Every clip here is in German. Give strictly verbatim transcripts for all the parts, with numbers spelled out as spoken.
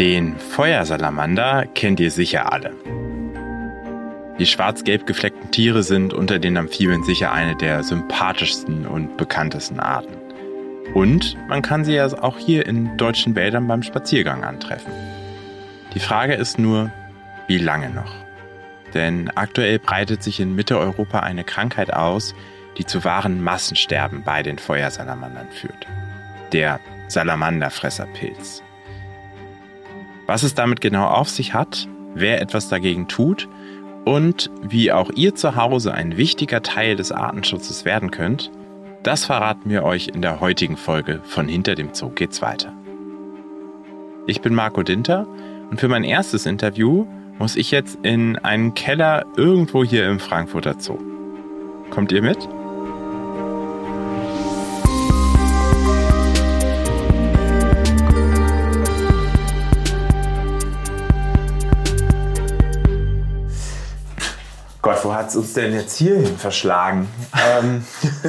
Den Feuersalamander kennt ihr sicher alle. Die schwarz-gelb gefleckten Tiere sind unter den Amphibien sicher eine der sympathischsten und bekanntesten Arten. Und man kann sie ja auch hier in deutschen Wäldern beim Spaziergang antreffen. Die Frage ist nur, wie lange noch? Denn aktuell breitet sich in Mitteleuropa eine Krankheit aus, die zu wahren Massensterben bei den Feuersalamandern führt. Der Salamanderfresserpilz. Was es damit genau auf sich hat, wer etwas dagegen tut und wie auch ihr zu Hause ein wichtiger Teil des Artenschutzes werden könnt, das verraten wir euch in der heutigen Folge von Hinter dem Zoo geht's weiter. Ich bin Marco Dinter und für mein erstes Interview muss ich jetzt in einen Keller irgendwo hier im Frankfurter Zoo. Kommt ihr mit? Gott, wo hat es uns denn jetzt hierhin verschlagen? ähm,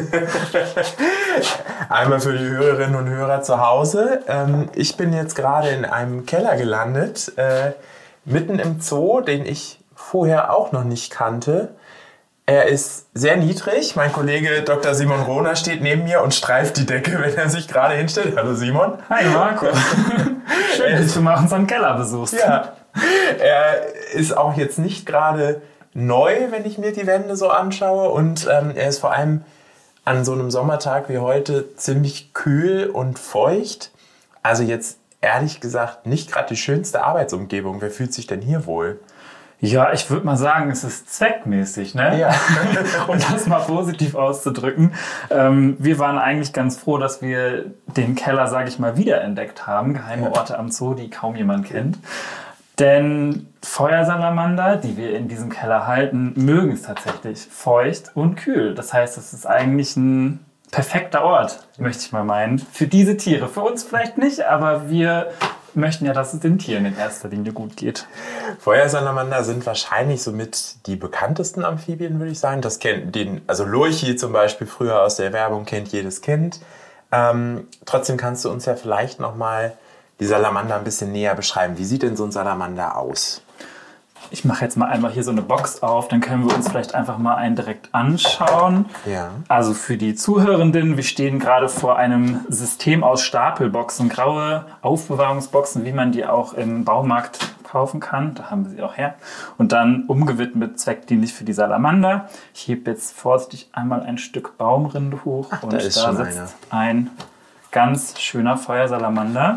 Einmal für die Hörerinnen und Hörer zu Hause. Ähm, ich bin jetzt gerade in einem Keller gelandet, äh, mitten im Zoo, den ich vorher auch noch nicht kannte. Er ist sehr niedrig. Mein Kollege Doktor Simon Rohner steht neben mir und streift die Decke, wenn er sich gerade hinstellt. Hallo Simon. Hi Marco. Schön, dass du mal unseren Keller besuchst. Ja, er ist auch jetzt nicht gerade neu, wenn ich mir die Wände so anschaue. Und ähm, er ist vor allem an so einem Sommertag wie heute ziemlich kühl und feucht. Also jetzt ehrlich gesagt nicht gerade die schönste Arbeitsumgebung. Wer fühlt sich denn hier wohl? Ja, ich würde mal sagen, es ist zweckmäßig, ne? Ja. Um das mal positiv auszudrücken. Ähm, wir waren eigentlich ganz froh, dass wir den Keller, sage ich mal, wiederentdeckt haben. Geheime Ja. Orte am Zoo, die kaum jemand kennt. Denn Feuersalamander, die wir in diesem Keller halten, mögen es tatsächlich feucht und kühl. Das heißt, es ist eigentlich ein perfekter Ort, möchte ich mal meinen, für diese Tiere. Für uns vielleicht nicht, aber wir möchten ja, dass es den Tieren in erster Linie gut geht. Feuersalamander sind wahrscheinlich somit die bekanntesten Amphibien, würde ich sagen. Das kennt den, also Lurchi zum Beispiel früher aus der Werbung kennt jedes Kind. Ähm, trotzdem kannst du uns ja vielleicht noch mal die Salamander ein bisschen näher beschreiben. Wie sieht denn so ein Salamander aus? Ich mache jetzt mal einmal hier so eine Box auf, dann können wir uns vielleicht einfach mal einen direkt anschauen. Ja. Also für die Zuhörenden, wir stehen gerade vor einem System aus Stapelboxen, graue Aufbewahrungsboxen, wie man die auch im Baumarkt kaufen kann. Da haben wir sie auch her. Und dann umgewidmet zweckdienlich für die Salamander. Ich hebe jetzt vorsichtig einmal ein Stück Baumrinde hoch. Ach, und da da, ist da schon sitzt einer. ein ganz schöner Feuersalamander.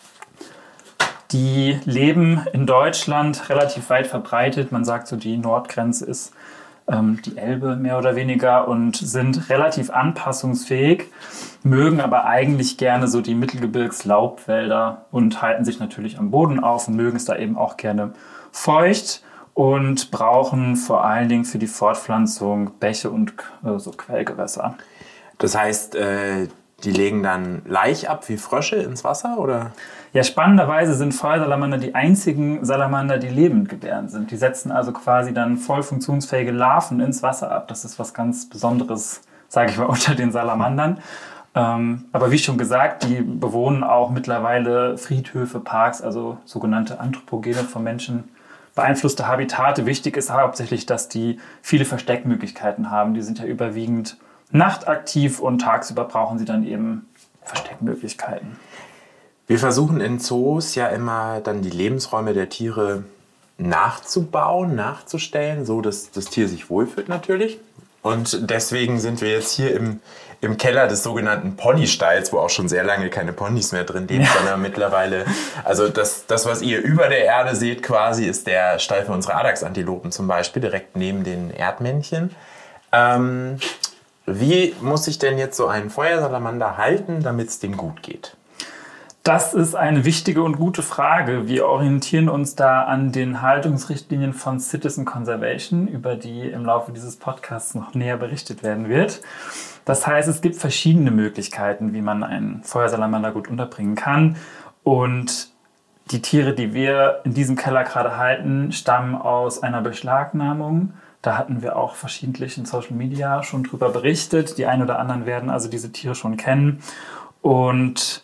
Die leben in Deutschland relativ weit verbreitet. Man sagt so, die Nordgrenze ist ähm, die Elbe mehr oder weniger und sind relativ anpassungsfähig, mögen aber eigentlich gerne so die Mittelgebirgslaubwälder und halten sich natürlich am Boden auf und mögen es da eben auch gerne feucht und brauchen vor allen Dingen für die Fortpflanzung Bäche und äh, so Quellgewässer. Das heißt, äh, die legen dann Laich ab wie Frösche ins Wasser, oder? Ja, spannenderweise sind Feuersalamander die einzigen Salamander, die lebend gebärend sind. Die setzen also quasi dann voll funktionsfähige Larven ins Wasser ab. Das ist was ganz Besonderes, sage ich mal, unter den Salamandern. Ähm, aber wie schon gesagt, die bewohnen auch mittlerweile Friedhöfe, Parks, also sogenannte anthropogene, von Menschen beeinflusste Habitate. Wichtig ist hauptsächlich, dass die viele Versteckmöglichkeiten haben. Die sind ja überwiegend nachtaktiv und tagsüber brauchen sie dann eben Versteckmöglichkeiten. Wir versuchen in Zoos ja immer dann die Lebensräume der Tiere nachzubauen, nachzustellen, so dass das Tier sich wohlfühlt natürlich. Und deswegen sind wir jetzt hier im, im Keller des sogenannten Ponystalls, wo auch schon sehr lange keine Ponys mehr drin leben, ja. sondern mittlerweile, also das, das, was ihr über der Erde seht quasi, ist der Stall für unsere Adaxantilopen zum Beispiel, direkt neben den Erdmännchen. Ähm, wie muss sich denn jetzt so ein Feuersalamander halten, damit es dem gut geht? Das ist eine wichtige und gute Frage. Wir orientieren uns da an den Haltungsrichtlinien von Citizen Conservation, über die im Laufe dieses Podcasts noch näher berichtet werden wird. Das heißt, es gibt verschiedene Möglichkeiten, wie man einen Feuersalamander gut unterbringen kann. Und die Tiere, die wir in diesem Keller gerade halten, stammen aus einer Beschlagnahmung. Da hatten wir auch verschiedentlich in Social Media schon drüber berichtet. Die einen oder anderen werden also diese Tiere schon kennen. Und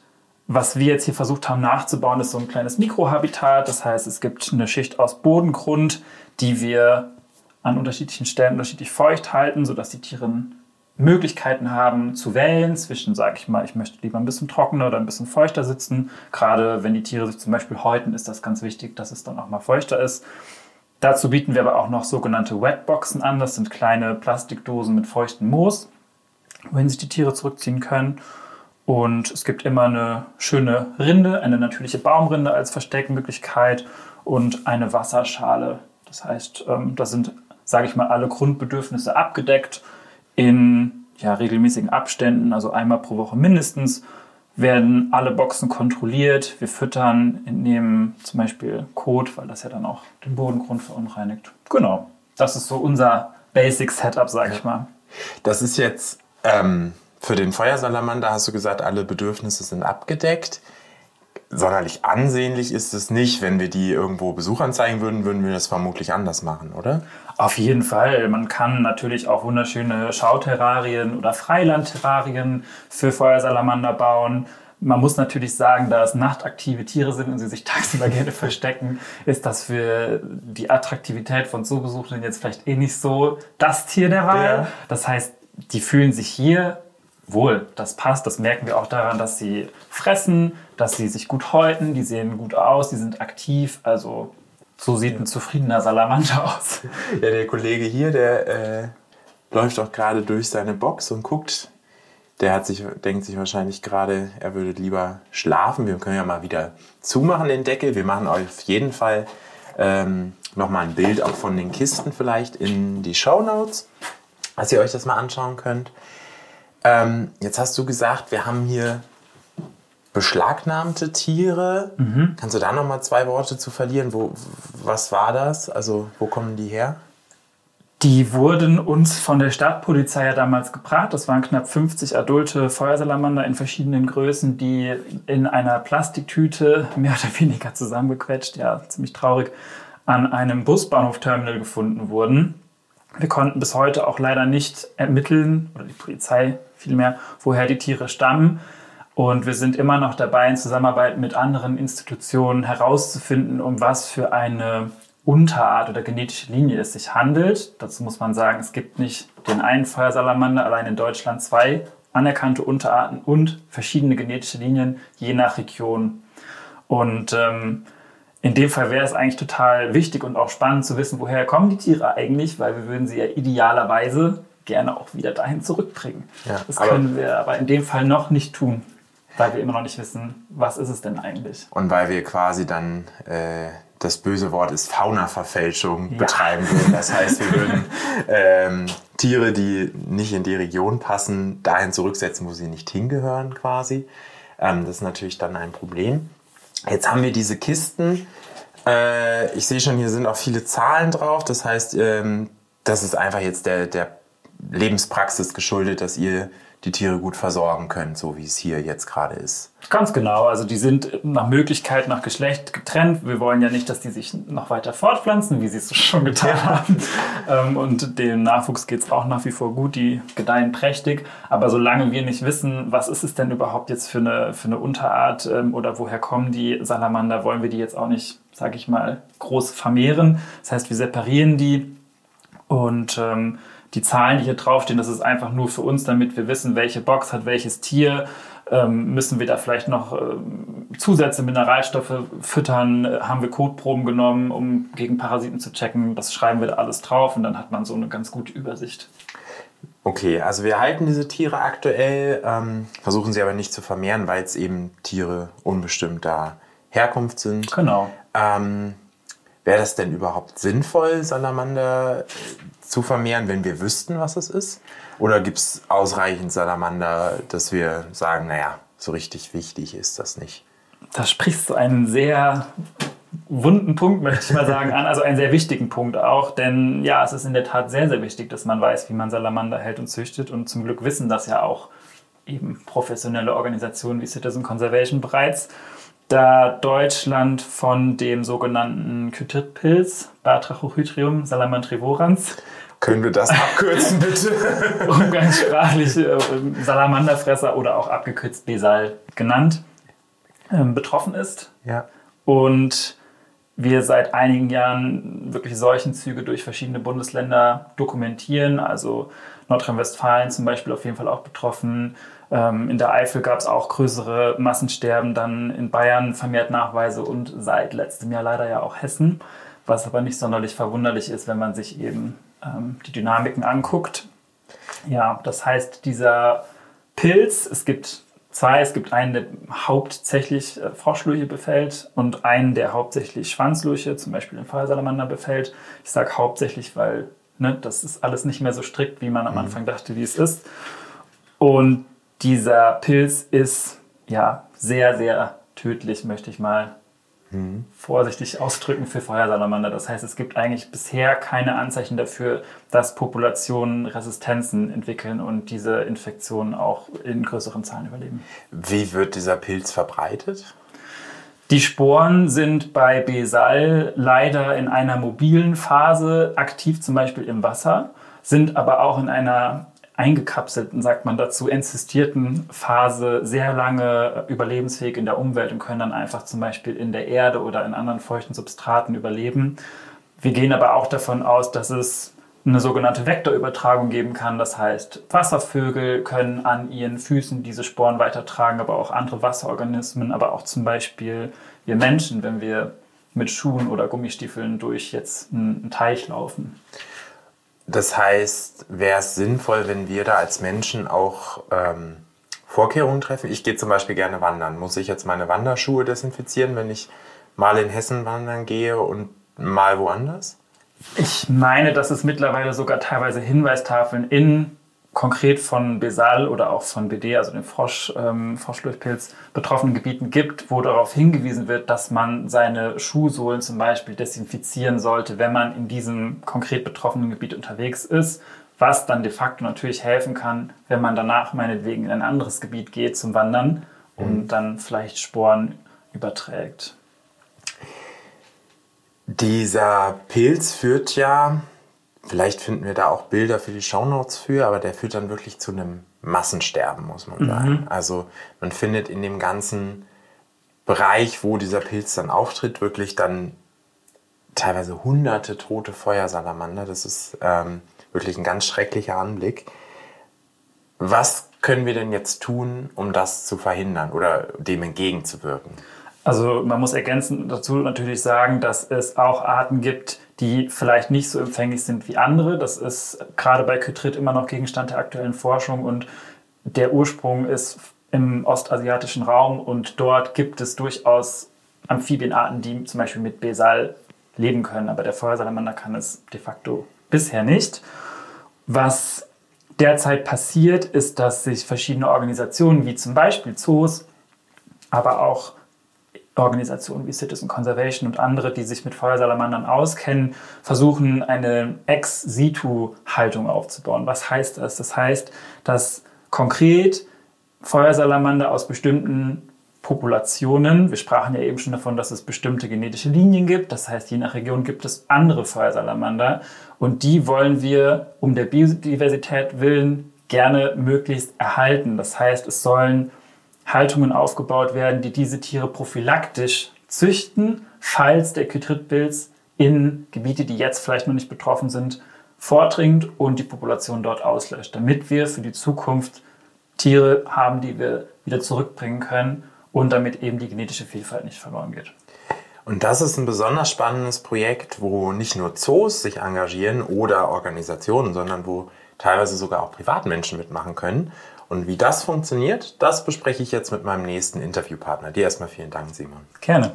Was wir jetzt hier versucht haben nachzubauen, ist so ein kleines Mikrohabitat. Das heißt, es gibt eine Schicht aus Bodengrund, die wir an unterschiedlichen Stellen unterschiedlich feucht halten, sodass die Tiere Möglichkeiten haben zu wählen zwischen, sage ich mal, ich möchte lieber ein bisschen trockener oder ein bisschen feuchter sitzen. Gerade wenn die Tiere sich zum Beispiel häuten, ist das ganz wichtig, dass es dann auch mal feuchter ist. Dazu bieten wir aber auch noch sogenannte Wetboxen an. Das sind kleine Plastikdosen mit feuchtem Moos, wohin sich die Tiere zurückziehen können. Und es gibt immer eine schöne Rinde, eine natürliche Baumrinde als Versteckmöglichkeit und eine Wasserschale. Das heißt, da sind, sage ich mal, alle Grundbedürfnisse abgedeckt. In ja, regelmäßigen Abständen, also einmal pro Woche mindestens, werden alle Boxen kontrolliert. Wir füttern, entnehmen zum Beispiel Kot, weil das ja dann auch den Bodengrund verunreinigt. Genau, das ist so unser Basic-Setup, sage ich mal. Das ist jetzt ähm, für den Feuersalamander, hast du gesagt, alle Bedürfnisse sind abgedeckt. Sonderlich ansehnlich ist es nicht. Wenn wir die irgendwo Besuchern zeigen würden, würden wir das vermutlich anders machen, oder? Auf jeden Fall. Man kann natürlich auch wunderschöne Schauterrarien oder Freilandterrarien für Feuersalamander bauen. Man muss natürlich sagen, da es nachtaktive Tiere sind und sie sich tagsüber gerne verstecken, ist das für die Attraktivität von Zoobesuchern jetzt vielleicht eh nicht so das Tier der Wahl. Ja. Das heißt, die fühlen sich hier wohl. Das passt. Das merken wir auch daran, dass sie fressen, dass sie sich gut häuten, die sehen gut aus, die sind aktiv. Also so sieht ein zufriedener Salamander aus. Ja, der Kollege hier, der äh, läuft auch gerade durch seine Box und guckt. Der hat sich, denkt sich wahrscheinlich gerade, er würde lieber schlafen. Wir können ja mal wieder zumachen den Deckel. Wir machen auf jeden Fall ähm, nochmal ein Bild auch von den Kisten vielleicht in die Shownotes, dass ihr euch das mal anschauen könnt. Ähm, jetzt hast du gesagt, wir haben hier beschlagnahmte Tiere. Mhm. Kannst du da noch mal zwei Worte zu verlieren? Wo, was war das? Also wo kommen die her? Die wurden uns von der Stadtpolizei ja damals gebracht. Das waren knapp fünfzig adulte Feuersalamander in verschiedenen Größen, die in einer Plastiktüte mehr oder weniger zusammengequetscht, ja ziemlich traurig, an einem Busbahnhofterminal gefunden wurden. Wir konnten bis heute auch leider nicht ermitteln, oder die Polizei vielmehr, woher die Tiere stammen. Und wir sind immer noch dabei, in Zusammenarbeit mit anderen Institutionen herauszufinden, um was für eine Unterart oder genetische Linie es sich handelt. Dazu muss man sagen, es gibt nicht den einen Feuersalamander, allein in Deutschland zwei anerkannte Unterarten und verschiedene genetische Linien, je nach Region. Und ähm, in dem Fall wäre es eigentlich total wichtig und auch spannend zu wissen, woher kommen die Tiere eigentlich, weil wir würden sie ja idealerweise gerne auch wieder dahin zurückbringen. Ja, das können wir aber in dem Fall noch nicht tun, weil wir immer noch nicht wissen, was ist es denn eigentlich. Und weil wir quasi dann, äh, das böse Wort ist Faunaverfälschung, ja. betreiben würden. Das heißt, wir würden ähm, Tiere, die nicht in die Region passen, dahin zurücksetzen, wo sie nicht hingehören quasi. Ähm, das ist natürlich dann ein Problem. Jetzt haben wir diese Kisten. Äh, ich sehe schon, hier sind auch viele Zahlen drauf. Das heißt, ähm, das ist einfach jetzt der, der Lebenspraxis geschuldet, dass ihr die Tiere gut versorgen könnt, so wie es hier jetzt gerade ist. Ganz genau. Also die sind nach Möglichkeit, nach Geschlecht getrennt. Wir wollen ja nicht, dass die sich noch weiter fortpflanzen, wie sie es schon getan ja. haben. Und dem Nachwuchs geht es auch nach wie vor gut. Die gedeihen prächtig. Aber solange wir nicht wissen, was ist es denn überhaupt jetzt für eine, für eine Unterart oder woher kommen die Salamander, wollen wir die jetzt auch nicht, sage ich mal, groß vermehren. Das heißt, wir separieren die und ähm, die Zahlen, die hier draufstehen, das ist einfach nur für uns, damit wir wissen, welche Box hat welches Tier. Ähm, müssen wir da vielleicht noch ähm, Zusätze, Mineralstoffe füttern? Äh, haben wir Kotproben genommen, um gegen Parasiten zu checken? Das schreiben wir da alles drauf und dann hat man so eine ganz gute Übersicht. Okay, also wir halten diese Tiere aktuell, ähm, versuchen sie aber nicht zu vermehren, weil es eben Tiere unbestimmter Herkunft sind. Genau. Ähm, wäre das denn überhaupt sinnvoll, Salamander zu vermehren, wenn wir wüssten, was es ist? Oder gibt es ausreichend Salamander, dass wir sagen, naja, so richtig wichtig ist das nicht? Da sprichst du einen sehr wunden Punkt, möchte ich mal sagen, an. Also einen sehr wichtigen Punkt auch. Denn ja, es ist in der Tat sehr, sehr wichtig, dass man weiß, wie man Salamander hält und züchtet. Und zum Glück wissen das ja auch eben professionelle Organisationen wie Citizen Conservation bereits. Da Deutschland von dem sogenannten Chytrid-Pilz, Batrachohydrium salamandrivorans, können wir das abkürzen, bitte? Umgangssprachlich äh, Salamanderfresser oder auch abgekürzt Besal genannt, ähm, betroffen ist. Ja. Und wir seit einigen Jahren wirklich Seuchenzüge durch verschiedene Bundesländer dokumentieren. Also Nordrhein-Westfalen zum Beispiel auf jeden Fall auch betroffen. Ähm, in der Eifel gab es auch größere Massensterben, dann in Bayern vermehrt Nachweise und seit letztem Jahr leider ja auch Hessen. Was aber nicht sonderlich verwunderlich ist, wenn man sich eben ähm, die Dynamiken anguckt. Ja, das heißt, dieser Pilz, es gibt zwei, es gibt einen, der hauptsächlich äh, Froschlurche befällt und einen, der hauptsächlich Schwanzlurche, zum Beispiel den Feuersalamander, befällt. Ich sage hauptsächlich, weil ne, das ist alles nicht mehr so strikt, wie man am Anfang dachte, wie es ist. Und dieser Pilz ist ja sehr, sehr tödlich, möchte ich mal mhm. vorsichtig ausdrücken, für Feuersalamander. Das heißt, es gibt eigentlich bisher keine Anzeichen dafür, dass Populationen Resistenzen entwickeln und diese Infektionen auch in größeren Zahlen überleben. Wie wird dieser Pilz verbreitet? Die Sporen sind bei Besal leider in einer mobilen Phase aktiv, zum Beispiel im Wasser, sind aber auch in einer eingekapselten, sagt man dazu, entzystierten Phase sehr lange überlebensfähig in der Umwelt und können dann einfach zum Beispiel in der Erde oder in anderen feuchten Substraten überleben. Wir gehen aber auch davon aus, dass es eine sogenannte Vektorübertragung geben kann. Das heißt, Wasservögel können an ihren Füßen diese Sporen weitertragen, aber auch andere Wasserorganismen, aber auch zum Beispiel wir Menschen, wenn wir mit Schuhen oder Gummistiefeln durch jetzt einen Teich laufen. Das heißt, wäre es sinnvoll, wenn wir da als Menschen auch ähm, Vorkehrungen treffen? Ich gehe zum Beispiel gerne wandern. Muss ich jetzt meine Wanderschuhe desinfizieren, wenn ich mal in Hessen wandern gehe und mal woanders? Ich meine, dass es mittlerweile sogar teilweise Hinweistafeln in konkret von Besal oder auch von B D, also dem Frosch, ähm, Froschlurchpilz, betroffenen Gebieten gibt, wo darauf hingewiesen wird, dass man seine Schuhsohlen zum Beispiel desinfizieren sollte, wenn man in diesem konkret betroffenen Gebiet unterwegs ist, was dann de facto natürlich helfen kann, wenn man danach meinetwegen in ein anderes Gebiet geht zum Wandern und mhm. dann vielleicht Sporen überträgt. Dieser Pilz führt ja, vielleicht finden wir da auch Bilder für die Shownotes für, aber der führt dann wirklich zu einem Massensterben, muss man sagen. Mhm. Also man findet in dem ganzen Bereich, wo dieser Pilz dann auftritt, wirklich dann teilweise hunderte tote Feuersalamander. Das ist ähm, wirklich ein ganz schrecklicher Anblick. Was können wir denn jetzt tun, um das zu verhindern oder dem entgegenzuwirken? Also man muss ergänzend dazu natürlich sagen, dass es auch Arten gibt, die vielleicht nicht so empfänglich sind wie andere. Das ist gerade bei Chytrid immer noch Gegenstand der aktuellen Forschung und der Ursprung ist im ostasiatischen Raum und dort gibt es durchaus Amphibienarten, die zum Beispiel mit Besal leben können, aber der Feuersalamander kann es de facto bisher nicht. Was derzeit passiert, ist, dass sich verschiedene Organisationen wie zum Beispiel Zoos, aber auch Organisationen wie Citizen Conservation und andere, die sich mit Feuersalamandern auskennen, versuchen, eine Ex-situ-Haltung aufzubauen. Was heißt das? Das heißt, dass konkret Feuersalamander aus bestimmten Populationen, wir sprachen ja eben schon davon, dass es bestimmte genetische Linien gibt, das heißt, je nach Region gibt es andere Feuersalamander und die wollen wir um der Biodiversität willen gerne möglichst erhalten. Das heißt, es sollen Haltungen aufgebaut werden, die diese Tiere prophylaktisch züchten, falls der Chytrid-Pilz in Gebiete, die jetzt vielleicht noch nicht betroffen sind, vordringt und die Population dort auslöscht, damit wir für die Zukunft Tiere haben, die wir wieder zurückbringen können und damit eben die genetische Vielfalt nicht verloren geht. Und das ist ein besonders spannendes Projekt, wo nicht nur Zoos sich engagieren oder Organisationen, sondern wo teilweise sogar auch Privatmenschen mitmachen können. Und wie das funktioniert, das bespreche ich jetzt mit meinem nächsten Interviewpartner. Dir erstmal vielen Dank, Simon. Gerne.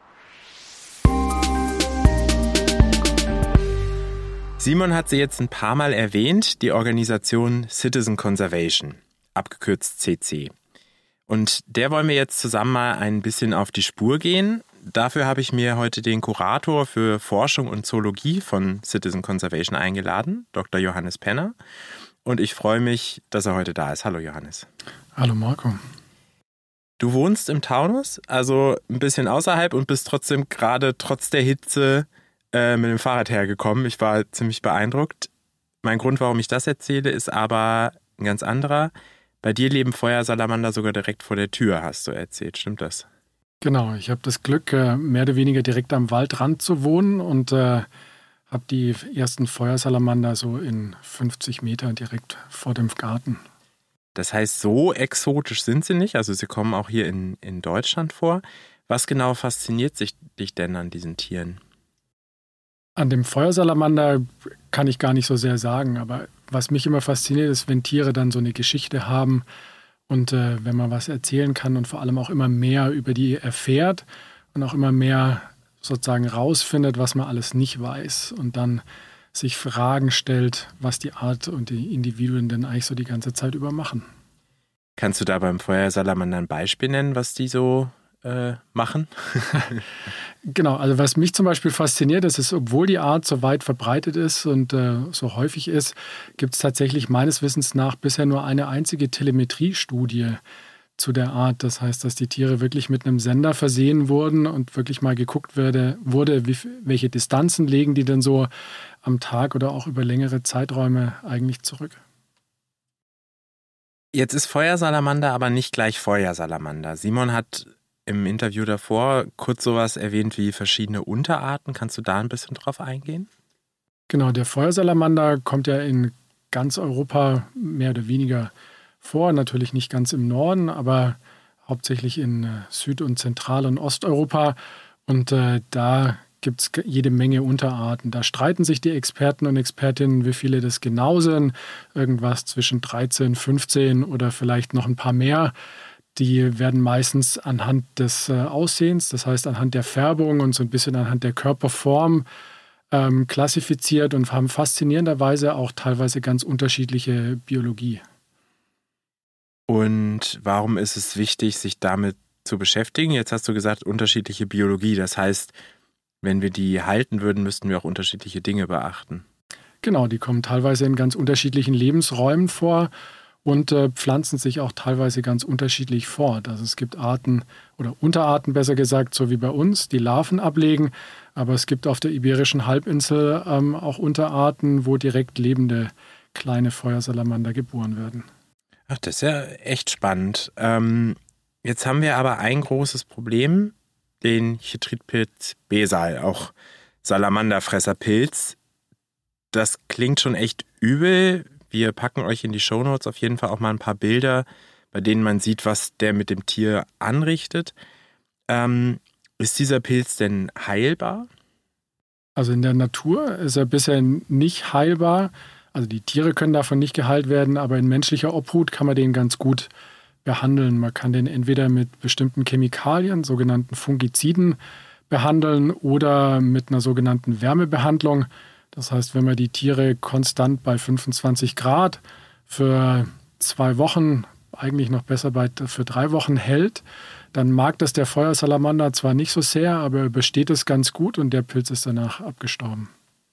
Simon hat sie jetzt ein paar Mal erwähnt, die Organisation Citizen Conservation, abgekürzt C C. Und der wollen wir jetzt zusammen mal ein bisschen auf die Spur gehen. Dafür habe ich mir heute den Kurator für Forschung und Zoologie von Citizen Conservation eingeladen, Doktor Johannes Penner. Und ich freue mich, dass er heute da ist. Hallo Johannes. Hallo Marco. Du wohnst im Taunus, also ein bisschen außerhalb und bist trotzdem gerade trotz der Hitze äh, mit dem Fahrrad hergekommen. Ich war ziemlich beeindruckt. Mein Grund, warum ich das erzähle, ist aber ein ganz anderer. Bei dir leben Feuersalamander sogar direkt vor der Tür, hast du erzählt. Stimmt das? Genau, ich habe das Glück, mehr oder weniger direkt am Waldrand zu wohnen und äh, habe die ersten Feuersalamander so in fünfzig Meter direkt vor dem Garten. Das heißt, so exotisch sind sie nicht, also sie kommen auch hier in, in Deutschland vor. Was genau fasziniert sich dich denn an diesen Tieren? An dem Feuersalamander kann ich gar nicht so sehr sagen, aber was mich immer fasziniert ist, wenn Tiere dann so eine Geschichte haben und äh, wenn man was erzählen kann und vor allem auch immer mehr über die erfährt und auch immer mehr sozusagen rausfindet, was man alles nicht weiß und dann sich Fragen stellt, was die Art und die Individuen denn eigentlich so die ganze Zeit über machen. Kannst du da beim Feuersalamander ein Beispiel nennen, was die so äh, machen? Genau, also was mich zum Beispiel fasziniert, ist, ist, obwohl die Art so weit verbreitet ist und äh, so häufig ist, gibt es tatsächlich meines Wissens nach bisher nur eine einzige Telemetriestudie zu der Art. Das heißt, dass die Tiere wirklich mit einem Sender versehen wurden und wirklich mal geguckt wurde, wurde wie, welche Distanzen legen die denn so am Tag oder auch über längere Zeiträume eigentlich zurück. Jetzt ist Feuersalamander aber nicht gleich Feuersalamander. Simon hat im Interview davor kurz sowas erwähnt wie verschiedene Unterarten. Kannst du da ein bisschen drauf eingehen? Genau, der Feuersalamander kommt ja in ganz Europa mehr oder weniger vor. Natürlich nicht ganz im Norden, aber hauptsächlich in Süd- und Zentral- und Osteuropa. Und äh, da gibt es jede Menge Unterarten. Da streiten sich die Experten und Expertinnen, wie viele das genau sind. Irgendwas zwischen dreizehn, fünfzehn oder vielleicht noch ein paar mehr. Die werden meistens anhand des äh, Aussehens, das heißt anhand der Färbung und so ein bisschen anhand der Körperform ähm, klassifiziert und haben faszinierenderweise auch teilweise ganz unterschiedliche Biologie. Und warum ist es wichtig, sich damit zu beschäftigen? Jetzt hast du gesagt, unterschiedliche Biologie. Das heißt, wenn wir die halten würden, müssten wir auch unterschiedliche Dinge beachten. Genau, die kommen teilweise in ganz unterschiedlichen Lebensräumen vor und äh, pflanzen sich auch teilweise ganz unterschiedlich fort. Also es gibt Arten oder Unterarten, besser gesagt, so wie bei uns, die Larven ablegen. Aber es gibt auf der Iberischen Halbinsel ähm, auch Unterarten, wo direkt lebende kleine Feuersalamander geboren werden. Ach, das ist ja echt spannend. Ähm, jetzt haben wir aber ein großes Problem, den Chytridpilz Besal, auch Salamanderfresserpilz. Das klingt schon echt übel. Wir packen euch in die Shownotes auf jeden Fall auch mal ein paar Bilder, bei denen man sieht, was der mit dem Tier anrichtet. Ähm, ist dieser Pilz denn heilbar? Also in der Natur ist er bisher nicht heilbar. Also die Tiere können davon nicht geheilt werden, aber in menschlicher Obhut kann man den ganz gut behandeln. Man kann den entweder mit bestimmten Chemikalien, sogenannten Fungiziden, behandeln oder mit einer sogenannten Wärmebehandlung. Das heißt, wenn man die Tiere konstant bei fünfundzwanzig Grad für zwei Wochen, eigentlich noch besser bei, für drei Wochen hält, dann mag das der Feuersalamander zwar nicht so sehr, aber übersteht es ganz gut und der Pilz ist danach abgestorben.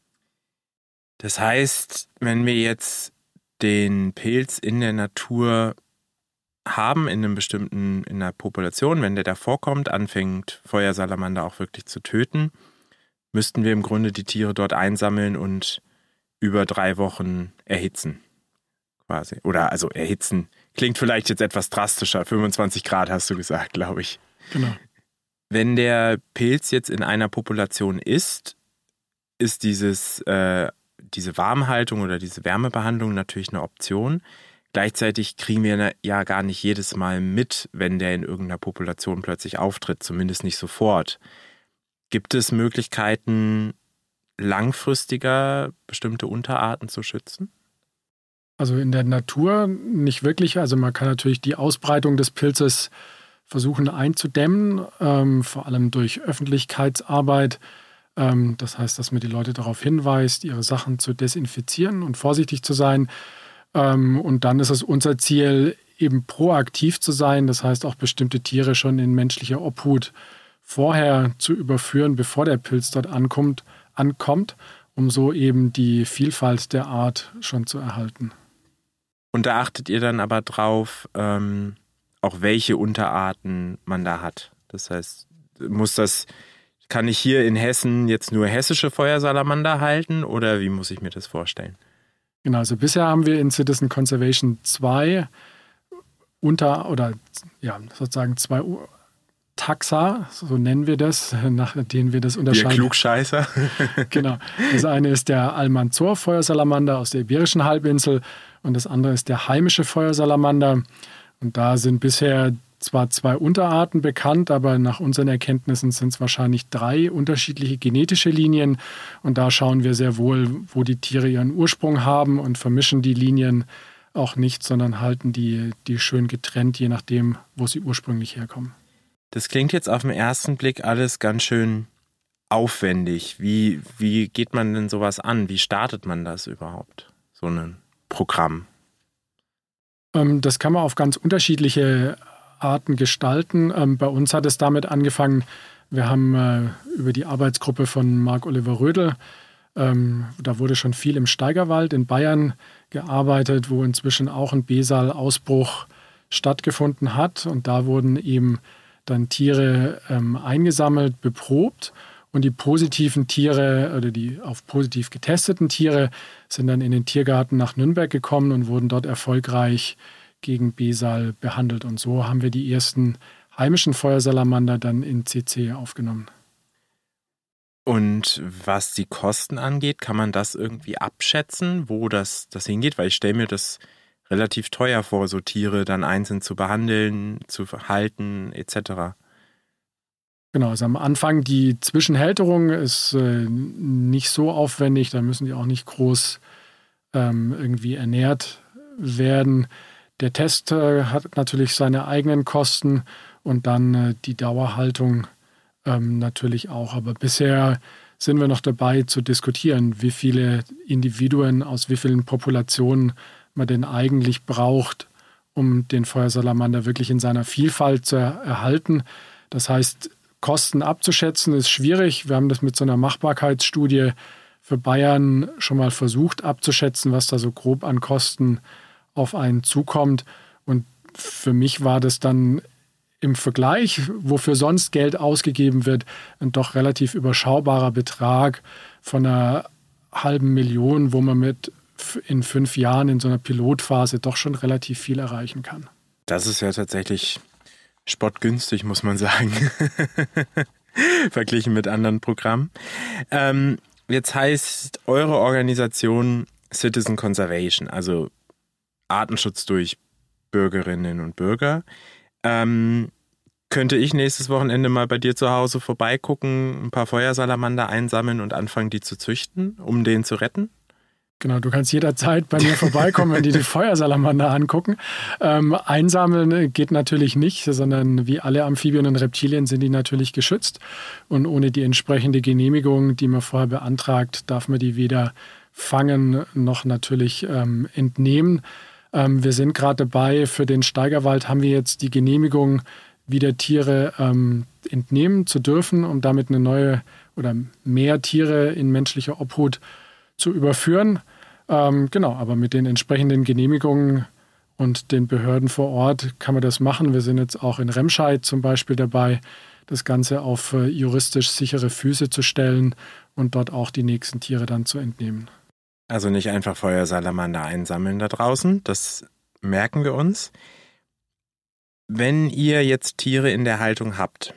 Das heißt, wenn wir jetzt den Pilz in der Natur haben, in einem bestimmten, in einer Population, wenn der da vorkommt, anfängt Feuersalamander auch wirklich zu töten, müssten wir im Grunde die Tiere dort einsammeln und über drei Wochen erhitzen. Quasi. Oder also erhitzen. Klingt vielleicht jetzt etwas drastischer. fünfundzwanzig Grad hast du gesagt, glaube ich. Genau. Wenn der Pilz jetzt in einer Population ist, ist dieses, äh, diese Warmhaltung oder diese Wärmebehandlung natürlich eine Option. Gleichzeitig kriegen wir ja gar nicht jedes Mal mit, wenn der in irgendeiner Population plötzlich auftritt, zumindest nicht sofort. Gibt es Möglichkeiten, langfristiger bestimmte Unterarten zu schützen? Also in der Natur nicht wirklich. Also man kann natürlich die Ausbreitung des Pilzes versuchen einzudämmen, ähm, vor allem durch Öffentlichkeitsarbeit. Ähm, das heißt, dass man die Leute darauf hinweist, ihre Sachen zu desinfizieren und vorsichtig zu sein. Ähm, und dann ist es unser Ziel, eben proaktiv zu sein. Das heißt, auch bestimmte Tiere schon in menschlicher Obhut vorher zu überführen, bevor der Pilz dort ankommt, ankommt, um so eben die Vielfalt der Art schon zu erhalten. Und da achtet ihr dann aber drauf, ähm, auch welche Unterarten man da hat. Das heißt, muss das, kann ich hier in Hessen jetzt nur hessische Feuersalamander halten oder wie muss ich mir das vorstellen? Genau, also bisher haben wir in Citizen Conservation zwei unter oder ja sozusagen zwei Taxa, so nennen wir das, nach denen wir das unterscheiden. Wir Klugscheißer. Genau. Das eine ist der Almanzor-Feuersalamander aus der Iberischen Halbinsel und das andere ist der heimische Feuersalamander. Und da sind bisher zwar zwei Unterarten bekannt, aber nach unseren Erkenntnissen sind es wahrscheinlich drei unterschiedliche genetische Linien. Und da schauen wir sehr wohl, wo die Tiere ihren Ursprung haben und vermischen die Linien auch nicht, sondern halten die, die schön getrennt, je nachdem, wo sie ursprünglich herkommen. Das klingt jetzt auf den ersten Blick alles ganz schön aufwendig. Wie, wie geht man denn sowas an? Wie startet man das überhaupt, so ein Programm? Ähm, das kann man auf ganz unterschiedliche Arten gestalten. Ähm, bei uns hat es damit angefangen, wir haben äh, über die Arbeitsgruppe von Marc-Oliver Rödel, ähm, da wurde schon viel im Steigerwald in Bayern gearbeitet, wo inzwischen auch ein Besal-Ausbruch stattgefunden hat. Und da wurden eben dann Tiere ähm, eingesammelt, beprobt. Und die positiven Tiere oder die auf positiv getesteten Tiere sind dann in den Tiergarten nach Nürnberg gekommen und wurden dort erfolgreich gegen Besal behandelt. Und so haben wir die ersten heimischen Feuersalamander dann in C C aufgenommen. Und was die Kosten angeht, kann man das irgendwie abschätzen, wo das, das hingeht? Weil ich stelle mir das relativ teuer vor, so Tiere dann einzeln zu behandeln, zu halten et cetera. Genau, also am Anfang die Zwischenhälterung ist äh, nicht so aufwendig, da müssen die auch nicht groß ähm, irgendwie ernährt werden. Der Test äh, hat natürlich seine eigenen Kosten und dann äh, die Dauerhaltung ähm, natürlich auch. Aber bisher sind wir noch dabei zu diskutieren, wie viele Individuen aus wie vielen Populationen man denn eigentlich braucht, um den Feuersalamander wirklich in seiner Vielfalt zu er- erhalten. Das heißt, Kosten abzuschätzen ist schwierig. Wir haben das mit so einer Machbarkeitsstudie für Bayern schon mal versucht abzuschätzen, was da so grob an Kosten auf einen zukommt. Und für mich war das dann im Vergleich, wofür sonst Geld ausgegeben wird, ein doch relativ überschaubarer Betrag von einer halben Million, wo man mit in fünf Jahren in so einer Pilotphase doch schon relativ viel erreichen kann. Das ist ja tatsächlich spottgünstig, muss man sagen, verglichen mit anderen Programmen. Ähm, jetzt heißt eure Organisation Citizen Conservation, also Artenschutz durch Bürgerinnen und Bürger. Ähm, könnte ich nächstes Wochenende mal bei dir zu Hause vorbeigucken, ein paar Feuersalamander einsammeln und anfangen, die zu züchten, um den zu retten? Genau, du kannst jederzeit bei mir vorbeikommen, wenn die die Feuersalamander angucken. Ähm, einsammeln geht natürlich nicht, sondern wie alle Amphibien und Reptilien sind die natürlich geschützt. Und ohne die entsprechende Genehmigung, die man vorher beantragt, darf man die weder fangen noch natürlich ähm, entnehmen. Ähm, wir sind gerade dabei, für den Steigerwald haben wir jetzt die Genehmigung, wieder Tiere ähm, entnehmen zu dürfen, um damit eine neue oder mehr Tiere in menschlicher Obhut zu überführen. Ähm, genau, aber mit den entsprechenden Genehmigungen und den Behörden vor Ort kann man das machen. Wir sind jetzt auch in Remscheid zum Beispiel dabei, das Ganze auf äh, juristisch sichere Füße zu stellen und dort auch die nächsten Tiere dann zu entnehmen. Also nicht einfach Feuersalamander einsammeln da draußen, das merken wir uns. Wenn ihr jetzt Tiere in der Haltung habt,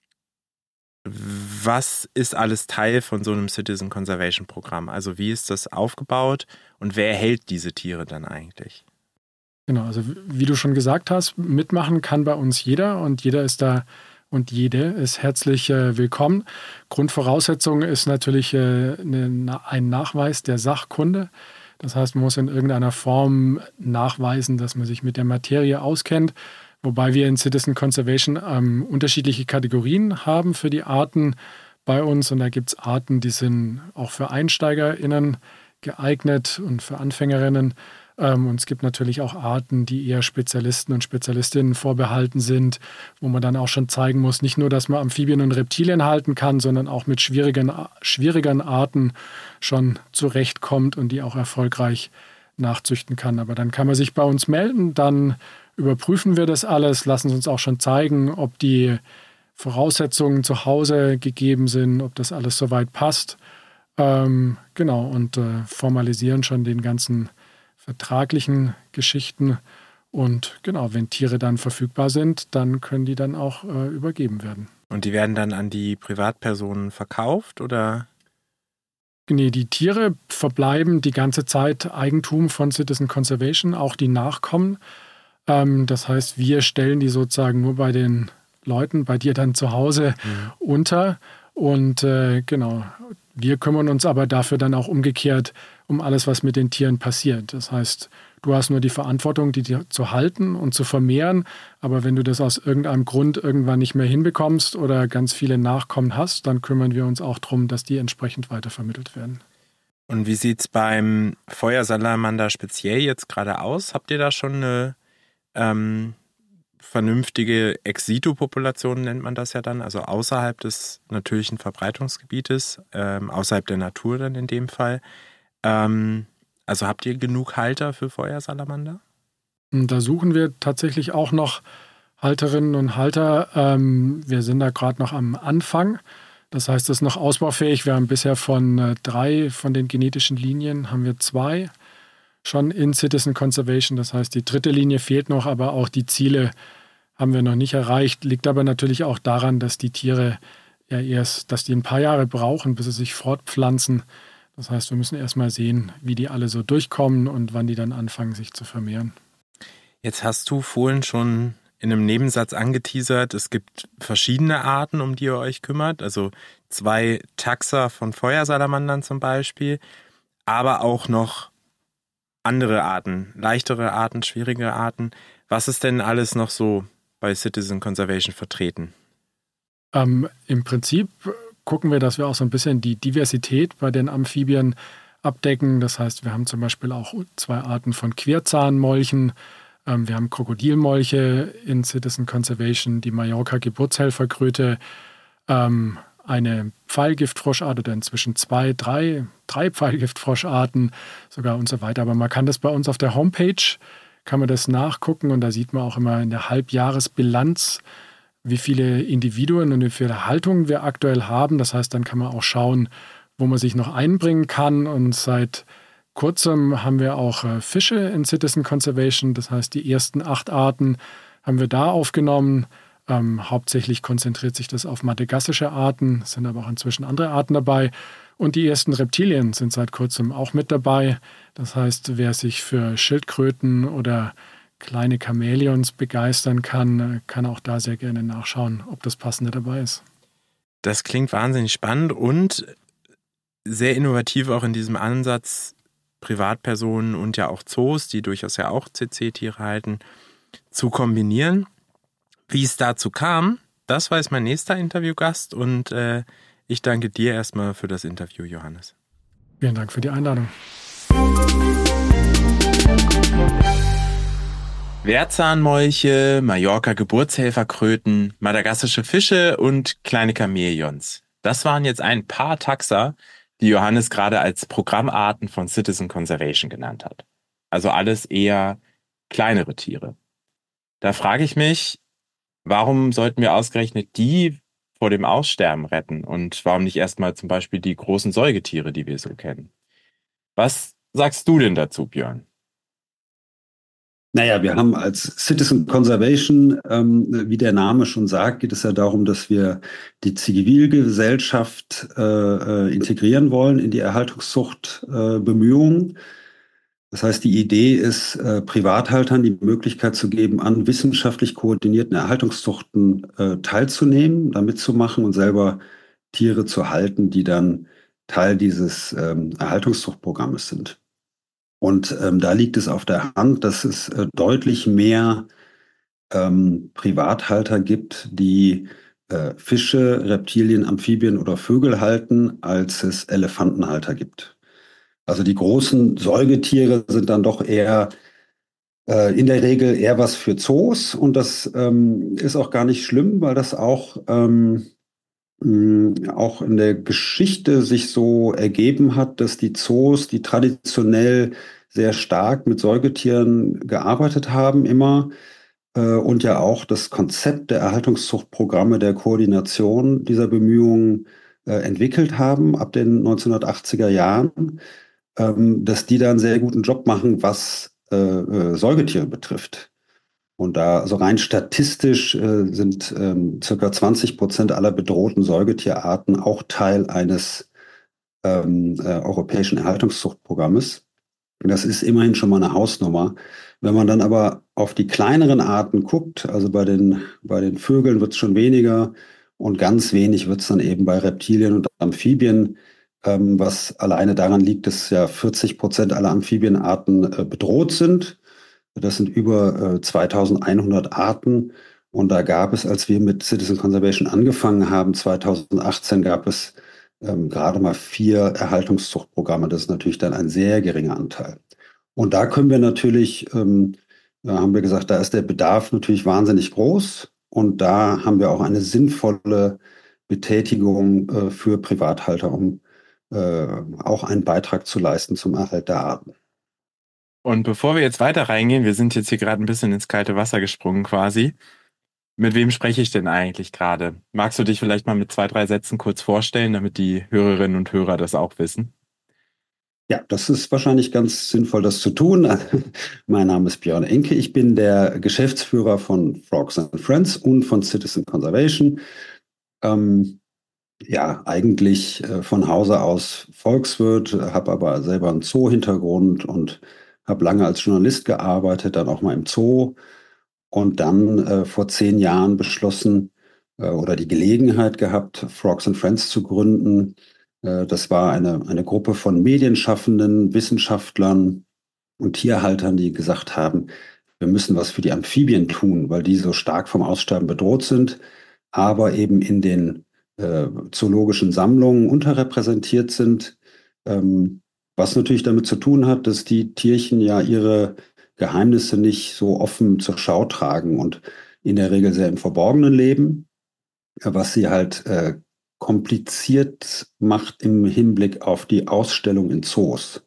was ist alles Teil von so einem Citizen Conservation Programm? Also wie ist das aufgebaut und wer hält diese Tiere dann eigentlich? Genau, also wie du schon gesagt hast, mitmachen kann bei uns jeder und jeder ist da und jede ist herzlich äh, willkommen. Grundvoraussetzung ist natürlich äh, eine, ein Nachweis der Sachkunde. Das heißt, man muss in irgendeiner Form nachweisen, dass man sich mit der Materie auskennt. Wobei wir in Citizen Conservation ähm, unterschiedliche Kategorien haben für die Arten bei uns. Und da gibt es Arten, die sind auch für EinsteigerInnen geeignet und für AnfängerInnen. Ähm, und es gibt natürlich auch Arten, die eher Spezialisten und Spezialistinnen vorbehalten sind, wo man dann auch schon zeigen muss, nicht nur, dass man Amphibien und Reptilien halten kann, sondern auch mit schwierigen, schwierigen Arten schon zurechtkommt und die auch erfolgreich nachzüchten kann. Aber dann kann man sich bei uns melden, dann überprüfen wir das alles, lassen es uns auch schon zeigen, ob die Voraussetzungen zu Hause gegeben sind, ob das alles soweit passt. Ähm, genau, und äh, formalisieren schon den ganzen vertraglichen Geschichten. Und genau, wenn Tiere dann verfügbar sind, dann können die dann auch äh, übergeben werden. Und die werden dann an die Privatpersonen verkauft, oder? Nee, die Tiere verbleiben die ganze Zeit Eigentum von Citizen Conservation, auch die Nachkommen. Ähm, das heißt, wir stellen die sozusagen nur bei den Leuten, bei dir dann zu Hause mhm. unter. Und äh, genau, wir kümmern uns aber dafür dann auch umgekehrt um alles, was mit den Tieren passiert. Das heißt, du hast nur die Verantwortung, die zu halten und zu vermehren. Aber wenn du das aus irgendeinem Grund irgendwann nicht mehr hinbekommst oder ganz viele Nachkommen hast, dann kümmern wir uns auch darum, dass die entsprechend weitervermittelt werden. Und wie sieht es beim Feuersalamander speziell jetzt gerade aus? Habt ihr da schon eine ähm, vernünftige Ex-situ-Population, nennt man das ja dann, also außerhalb des natürlichen Verbreitungsgebietes, ähm, außerhalb der Natur dann in dem Fall? Ähm, also habt ihr genug Halter für Feuersalamander? Da suchen wir tatsächlich auch noch Halterinnen und Halter. Ähm, wir sind da gerade noch am Anfang. Das heißt, es ist noch ausbaufähig. Wir haben bisher von äh, drei von den genetischen Linien, haben wir zwei schon in Citizen Conservation. Das heißt, die dritte Linie fehlt noch, aber auch die Ziele haben wir noch nicht erreicht. Liegt aber natürlich auch daran, dass die Tiere ja erst, dass die ein paar Jahre brauchen, bis sie sich fortpflanzen. Das heißt, wir müssen erst mal sehen, wie die alle so durchkommen und wann die dann anfangen, sich zu vermehren. Jetzt hast du vorhin schon in einem Nebensatz angeteasert, es gibt verschiedene Arten, um die ihr euch kümmert. Also zwei Taxa von Feuersalamandern zum Beispiel, aber auch noch andere Arten, leichtere Arten, schwierige Arten. Was ist denn alles noch so bei Citizen Conservation vertreten? Ähm, Im Prinzip gucken wir, dass wir auch so ein bisschen die Diversität bei den Amphibien abdecken. Das heißt, wir haben zum Beispiel auch zwei Arten von Querzahnmolchen. Ähm, wir haben Krokodilmolche in Citizen Conservation, die Mallorca-Geburtshelferkröte, ähm, eine Pfeilgiftfroschart oder inzwischen zwei, drei, drei Pfeilgiftfroscharten sogar und so weiter. Aber man kann das bei uns auf der Homepage, kann man das nachgucken und da sieht man auch immer in der Halbjahresbilanz, wie viele Individuen und wie viele Haltungen wir aktuell haben. Das heißt, dann kann man auch schauen, wo man sich noch einbringen kann. Und seit kurzem haben wir auch äh, Fische in Citizen Conservation. Das heißt, die ersten acht Arten haben wir da aufgenommen. Ähm, hauptsächlich konzentriert sich das auf madagassische Arten, es sind aber auch inzwischen andere Arten dabei. Und die ersten Reptilien sind seit kurzem auch mit dabei. Das heißt, wer sich für Schildkröten oder kleine Chamäleons begeistern kann, kann auch da sehr gerne nachschauen, ob das Passende dabei ist. Das klingt wahnsinnig spannend und sehr innovativ auch in diesem Ansatz, Privatpersonen und ja auch Zoos, die durchaus ja auch C C-Tiere halten, zu kombinieren. Wie es dazu kam, das weiß mein nächster Interviewgast und äh, ich danke dir erstmal für das Interview, Johannes. Vielen Dank für die Einladung. Querzahnmolche, Mallorca-Geburtshelferkröten, madagassische Fische und kleine Chamäleons. Das waren jetzt ein paar Taxa, die Johannes gerade als Programmarten von Citizen Conservation genannt hat. Also alles eher kleinere Tiere. Da frage ich mich, warum sollten wir ausgerechnet die vor dem Aussterben retten und warum nicht erstmal zum Beispiel die großen Säugetiere, die wir so kennen? Was sagst du denn dazu, Björn? Naja, wir haben als Citizen Conservation, ähm, wie der Name schon sagt, geht es ja darum, dass wir die Zivilgesellschaft äh, integrieren wollen in die Erhaltungszuchtbemühungen. Äh, das heißt, die Idee ist, äh, Privathaltern die Möglichkeit zu geben, an wissenschaftlich koordinierten Erhaltungszuchten äh, teilzunehmen, da mitzumachen und selber Tiere zu halten, die dann Teil dieses ähm, Erhaltungszuchtprogrammes sind. Und ähm, da liegt es auf der Hand, dass es äh, deutlich mehr ähm, Privathalter gibt, die äh, Fische, Reptilien, Amphibien oder Vögel halten, als es Elefantenhalter gibt. Also die großen Säugetiere sind dann doch eher äh, in der Regel eher was für Zoos. Und das ähm, ist auch gar nicht schlimm, weil das auch, ähm, mh, auch in der Geschichte sich so ergeben hat, dass die Zoos, die traditionell sehr stark mit Säugetieren gearbeitet haben, immer äh, und ja auch das Konzept der Erhaltungszuchtprogramme der Koordination dieser Bemühungen äh, entwickelt haben ab den neunzehnhundertachtziger Jahren, ähm, dass die da einen sehr guten Job machen, was äh, äh, Säugetiere betrifft. Und da, also rein statistisch äh, sind ähm, circa zwanzig Prozent aller bedrohten Säugetierarten auch Teil eines ähm, äh, europäischen Erhaltungszuchtprogrammes. Das ist immerhin schon mal eine Hausnummer. Wenn man dann aber auf die kleineren Arten guckt, also bei den, bei den Vögeln wird es schon weniger und ganz wenig wird es dann eben bei Reptilien und Amphibien, ähm, was alleine daran liegt, dass ja vierzig Prozent aller Amphibienarten äh, bedroht sind. Das sind über äh, zweitausendeinhundert Arten. Und da gab es, als wir mit Citizen Conservation angefangen haben, zweitausendachtzehn, gab es ähm, gerade mal vier Erhaltungszuchtprogramme. Das ist natürlich dann ein sehr geringer Anteil. Und da können wir natürlich, ähm, da haben wir gesagt, da ist der Bedarf natürlich wahnsinnig groß. Und da haben wir auch eine sinnvolle Betätigung äh, für Privathalter, um äh, auch einen Beitrag zu leisten zum Erhalt der Arten. Und bevor wir jetzt weiter reingehen, wir sind jetzt hier gerade ein bisschen ins kalte Wasser gesprungen quasi. Mit wem spreche ich denn eigentlich gerade? Magst du dich vielleicht mal mit zwei, drei Sätzen kurz vorstellen, damit die Hörerinnen und Hörer das auch wissen? Ja, das ist wahrscheinlich ganz sinnvoll, das zu tun. Mein Name ist Björn Enke. Ich bin der Geschäftsführer von Frogs and Friends und von Citizen Conservation. Ähm, ja, eigentlich äh, von Hause aus Volkswirt, habe aber selber einen Zoo-Hintergrund und habe lange als Journalist gearbeitet, dann auch mal im Zoo und dann äh, vor zehn Jahren beschlossen äh, oder die Gelegenheit gehabt, Frogs and Friends zu gründen. Äh, das war eine, eine Gruppe von Medienschaffenden, Wissenschaftlern und Tierhaltern, die gesagt haben, wir müssen was für die Amphibien tun, weil die so stark vom Aussterben bedroht sind, aber eben in den äh, zoologischen Sammlungen unterrepräsentiert sind. Ähm, was natürlich damit zu tun hat, dass die Tierchen ja ihre Geheimnisse nicht so offen zur Schau tragen und in der Regel sehr im Verborgenen leben, was sie halt äh, kompliziert macht im Hinblick auf die Ausstellung in Zoos.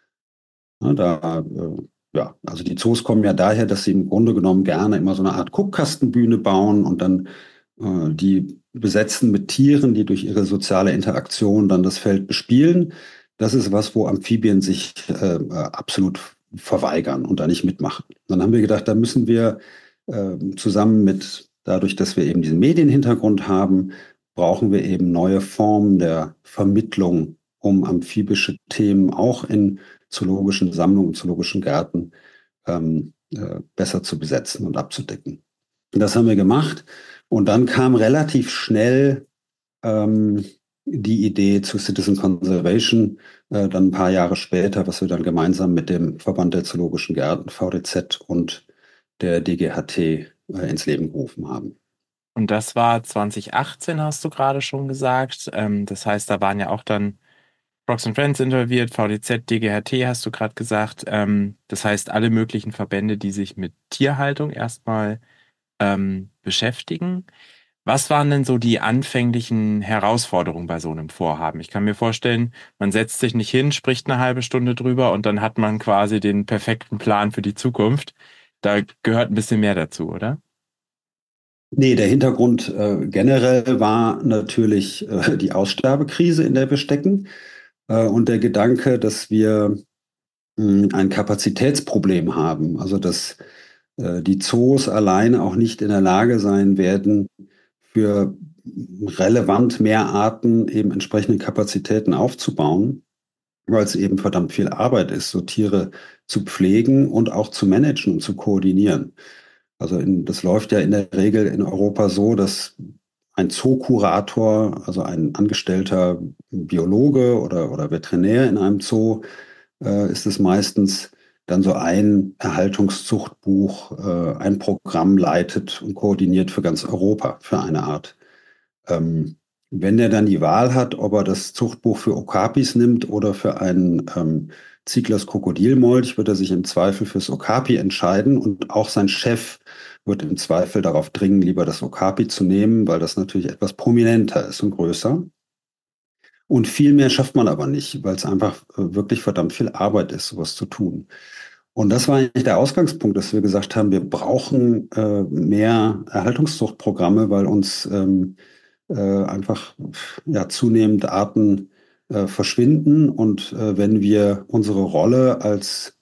Ja, da, äh, ja, also die Zoos kommen ja daher, dass sie im Grunde genommen gerne immer so eine Art Guckkastenbühne bauen und dann äh, die besetzen mit Tieren, die durch ihre soziale Interaktion dann das Feld bespielen. Das ist was, wo Amphibien sich äh, absolut verweigern und da nicht mitmachen. Dann haben wir gedacht, da müssen wir äh, zusammen mit, dadurch, dass wir eben diesen Medienhintergrund haben, brauchen wir eben neue Formen der Vermittlung, um amphibische Themen auch in zoologischen Sammlungen, zoologischen Gärten ähm, äh, besser zu besetzen und abzudecken. Und das haben wir gemacht. Und dann kam relativ schnell ähm, die Idee zu Citizen Conservation, äh, dann ein paar Jahre später, was wir dann gemeinsam mit dem Verband der Zoologischen Gärten, V D Z und der D G H T äh, ins Leben gerufen haben. Und das war zwanzig achtzehn, hast du gerade schon gesagt. Ähm, das heißt, da waren ja auch dann Frogs and Friends involviert, V D Z, D G H T hast du gerade gesagt. Ähm, das heißt, alle möglichen Verbände, die sich mit Tierhaltung erstmal ähm, beschäftigen. Was waren denn so die anfänglichen Herausforderungen bei so einem Vorhaben? Ich kann mir vorstellen, man setzt sich nicht hin, spricht eine halbe Stunde drüber und dann hat man quasi den perfekten Plan für die Zukunft. Da gehört ein bisschen mehr dazu, oder? Nee, der Hintergrund äh, generell war natürlich äh, die Aussterbekrise, in der wir stecken. Äh, und der Gedanke, dass wir mh, ein Kapazitätsproblem haben. Also dass äh, die Zoos alleine auch nicht in der Lage sein werden, für relevant mehr Arten eben entsprechende Kapazitäten aufzubauen, weil es eben verdammt viel Arbeit ist, so Tiere zu pflegen und auch zu managen und zu koordinieren. Also in, das läuft ja in der Regel in Europa so, dass ein Zookurator, also ein angestellter Biologe oder, oder Veterinär in einem Zoo, äh, ist es meistens, dann so ein Erhaltungszuchtbuch, äh, ein Programm leitet und koordiniert für ganz Europa, für eine Art. Ähm, wenn er dann die Wahl hat, ob er das Zuchtbuch für Okapis nimmt oder für einen ähm, Zieglers Krokodilmolch, wird er sich im Zweifel fürs Okapi entscheiden und auch sein Chef wird im Zweifel darauf dringen, lieber das Okapi zu nehmen, weil das natürlich etwas prominenter ist und größer. Und viel mehr schafft man aber nicht, weil es einfach äh, wirklich verdammt viel Arbeit ist, sowas zu tun. Und das war eigentlich der Ausgangspunkt, dass wir gesagt haben, wir brauchen äh, mehr Erhaltungszuchtprogramme, weil uns ähm, äh, einfach ja, zunehmend Arten äh, verschwinden. Und äh, wenn wir unsere Rolle als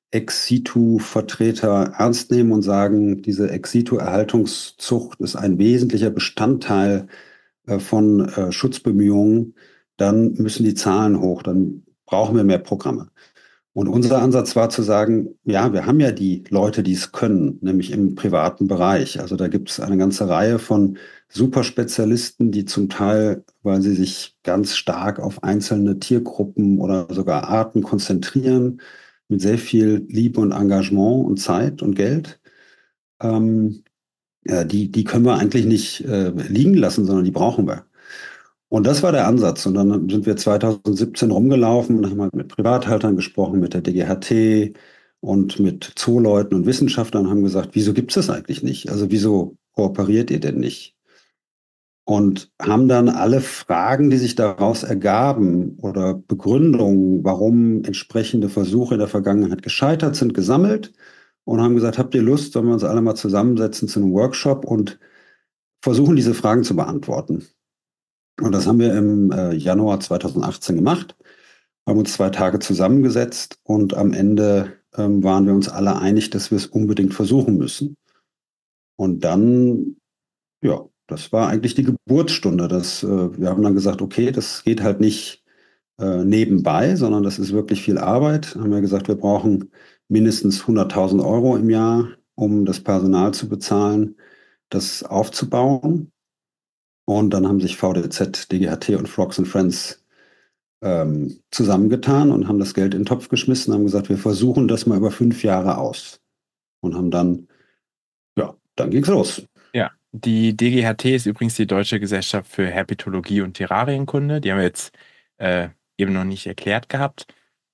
Ex-situ-Vertreter ernst nehmen und sagen, diese Ex-situ-Erhaltungszucht ist ein wesentlicher Bestandteil äh, von äh, Schutzbemühungen, dann müssen die Zahlen hoch, dann brauchen wir mehr Programme. Und unser Ansatz war zu sagen, ja, wir haben ja die Leute, die es können, nämlich im privaten Bereich. Also da gibt es eine ganze Reihe von Superspezialisten, die zum Teil, weil sie sich ganz stark auf einzelne Tiergruppen oder sogar Arten konzentrieren, mit sehr viel Liebe und Engagement und Zeit und Geld, ähm, ja, die, die können wir eigentlich nicht äh, liegen lassen, sondern die brauchen wir. Und das war der Ansatz. Und dann sind wir zwanzig siebzehn rumgelaufen und haben halt mit Privathaltern gesprochen, mit der D G H T und mit Zooleuten und Wissenschaftlern und haben gesagt, wieso gibt es das eigentlich nicht? Also wieso kooperiert ihr denn nicht? Und haben dann alle Fragen, die sich daraus ergaben oder Begründungen, warum entsprechende Versuche in der Vergangenheit gescheitert sind, gesammelt und haben gesagt, habt ihr Lust, sollen wir uns alle mal zusammensetzen zu einem Workshop und versuchen, diese Fragen zu beantworten. Und das haben wir im äh, Januar zwanzig achtzehn gemacht, haben uns zwei Tage zusammengesetzt und am Ende ähm, waren wir uns alle einig, dass wir es unbedingt versuchen müssen. Und dann, ja, das war eigentlich die Geburtsstunde. Das, äh, wir haben dann gesagt, okay, das geht halt nicht äh, nebenbei, sondern das ist wirklich viel Arbeit. Haben wir gesagt, wir brauchen mindestens hunderttausend Euro im Jahr, um das Personal zu bezahlen, das aufzubauen. Und dann haben sich V D Z, D G H T und Frogs and Friends ähm, zusammengetan und haben das Geld in den Topf geschmissen, haben gesagt, wir versuchen das mal über fünf Jahre aus. Und haben dann, ja, dann ging's los. Ja, die D G H T ist übrigens die Deutsche Gesellschaft für Herpetologie und Terrarienkunde. Die haben wir jetzt äh, eben noch nicht erklärt gehabt.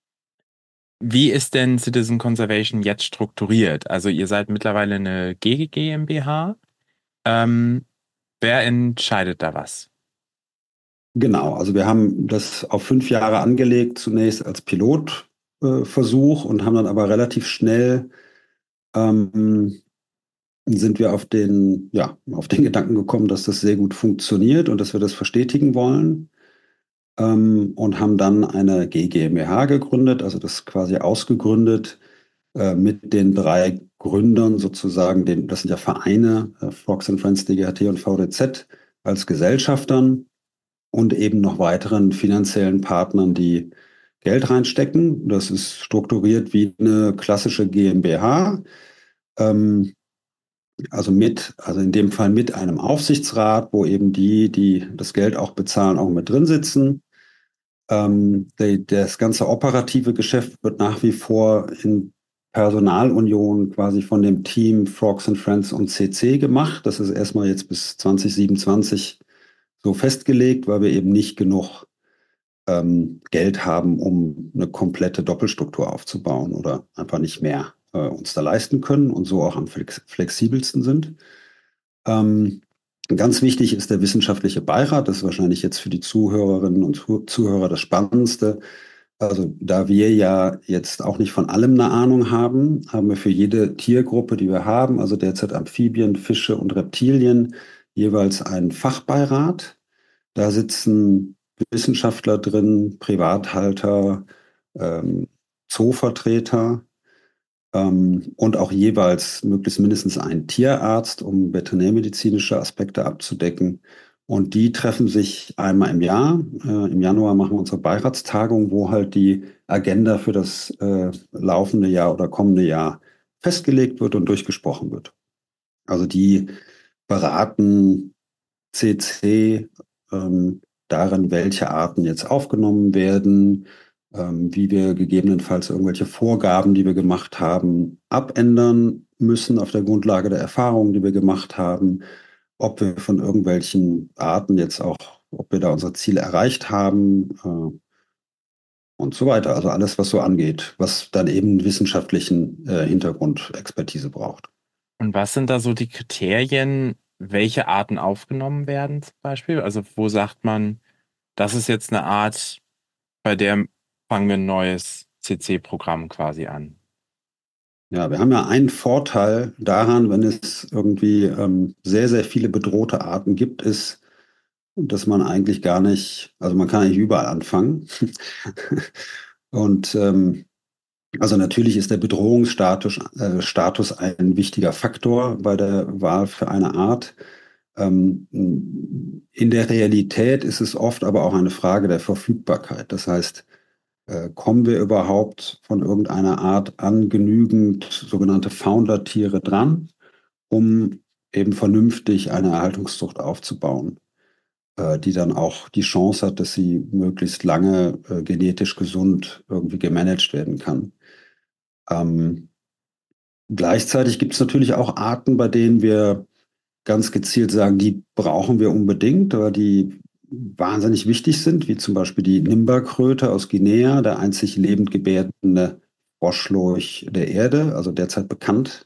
Wie ist denn Citizen Conservation jetzt strukturiert? Also ihr seid mittlerweile eine G G GmbH. Ähm, wer entscheidet da was? Genau, also wir haben das auf fünf Jahre angelegt, zunächst als Pilotversuch äh, und haben dann aber relativ schnell ähm, sind wir auf den, ja, auf den Gedanken gekommen, dass das sehr gut funktioniert und dass wir das verstetigen wollen. Ähm, und haben dann eine G GmbH gegründet, also das quasi ausgegründet äh, mit den drei Gründern sozusagen, den, das sind ja Vereine, äh, Frogs and Friends, D G H T und V D Z als Gesellschaftern und eben noch weiteren finanziellen Partnern, die Geld reinstecken. Das ist strukturiert wie eine klassische GmbH. Ähm, also mit, also in dem Fall mit einem Aufsichtsrat, wo eben die, die das Geld auch bezahlen, auch mit drin sitzen. Ähm, die, das ganze operative Geschäft wird nach wie vor in Personalunion quasi von dem Team Frogs and Friends und C C gemacht. Das ist erstmal jetzt bis zwanzig siebenundzwanzig so festgelegt, weil wir eben nicht genug ähm, Geld haben, um eine komplette Doppelstruktur aufzubauen oder einfach nicht mehr äh, uns da leisten können und so auch am flex flexibelsten sind. Ähm, ganz wichtig ist der wissenschaftliche Beirat. Das ist wahrscheinlich jetzt für die Zuhörerinnen und Zuhörer das Spannendste. Also da wir ja jetzt auch nicht von allem eine Ahnung haben, haben wir für jede Tiergruppe, die wir haben, also derzeit Amphibien, Fische und Reptilien, jeweils einen Fachbeirat. Da sitzen Wissenschaftler drin, Privathalter, ähm, Zoovertreter ähm, und auch jeweils möglichst mindestens einen Tierarzt, um veterinärmedizinische Aspekte abzudecken. Und die treffen sich einmal im Jahr. Äh, im Januar machen wir unsere Beiratstagung, wo halt die Agenda für das äh, laufende Jahr oder kommende Jahr festgelegt wird und durchgesprochen wird. Also die beraten C C ähm, darin, welche Arten jetzt aufgenommen werden, ähm, wie wir gegebenenfalls irgendwelche Vorgaben, die wir gemacht haben, abändern müssen auf der Grundlage der Erfahrungen, die wir gemacht haben, ob wir von irgendwelchen Arten jetzt auch, ob wir da unsere Ziele erreicht haben äh, und so weiter. Also alles, was so angeht, was dann eben wissenschaftlichen äh, Hintergrund, Expertise braucht. Und was sind da so die Kriterien, welche Arten aufgenommen werden zum Beispiel? Also wo sagt man, das ist jetzt eine Art, bei der fangen wir ein neues C C-Programm quasi an? Ja, wir haben ja einen Vorteil daran, wenn es irgendwie ähm, sehr, sehr viele bedrohte Arten gibt, ist, dass man eigentlich gar nicht, also man kann eigentlich überall anfangen. Und ähm, Also natürlich ist der Bedrohungsstatus äh, Status ein wichtiger Faktor bei der Wahl für eine Art. Ähm, in der Realität ist es oft aber auch eine Frage der Verfügbarkeit. Das heißt, äh, kommen wir überhaupt von irgendeiner Art an genügend sogenannte Founder-Tiere dran, um eben vernünftig eine Erhaltungszucht aufzubauen, äh, die dann auch die Chance hat, dass sie möglichst lange äh, genetisch gesund irgendwie gemanagt werden kann. Ähm, Gleichzeitig gibt es natürlich auch Arten, bei denen wir ganz gezielt sagen, die brauchen wir unbedingt, oder die wahnsinnig wichtig sind, wie zum Beispiel die Nimba-Kröte aus Guinea, der einzig lebend gebärende Froschlurch der Erde, also derzeit bekannt,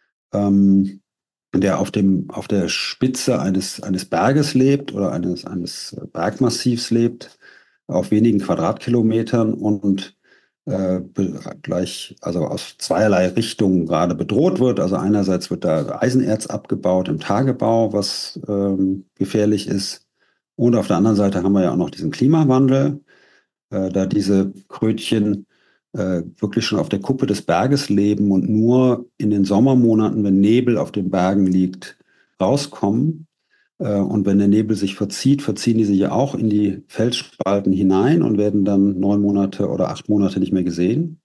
ähm, der auf dem, auf der Spitze eines, eines Berges lebt oder eines, eines Bergmassivs lebt, auf wenigen Quadratkilometern und äh, gleich, also aus zweierlei Richtungen gerade bedroht wird. Also einerseits wird da Eisenerz abgebaut im Tagebau, was ähm, gefährlich ist. Und auf der anderen Seite haben wir ja auch noch diesen Klimawandel, äh, da diese Krötchen äh, wirklich schon auf der Kuppe des Berges leben und nur in den Sommermonaten, wenn Nebel auf den Bergen liegt, rauskommen. Äh, und wenn der Nebel sich verzieht, verziehen die sich ja auch in die Felsspalten hinein und werden dann neun Monate oder acht Monate nicht mehr gesehen.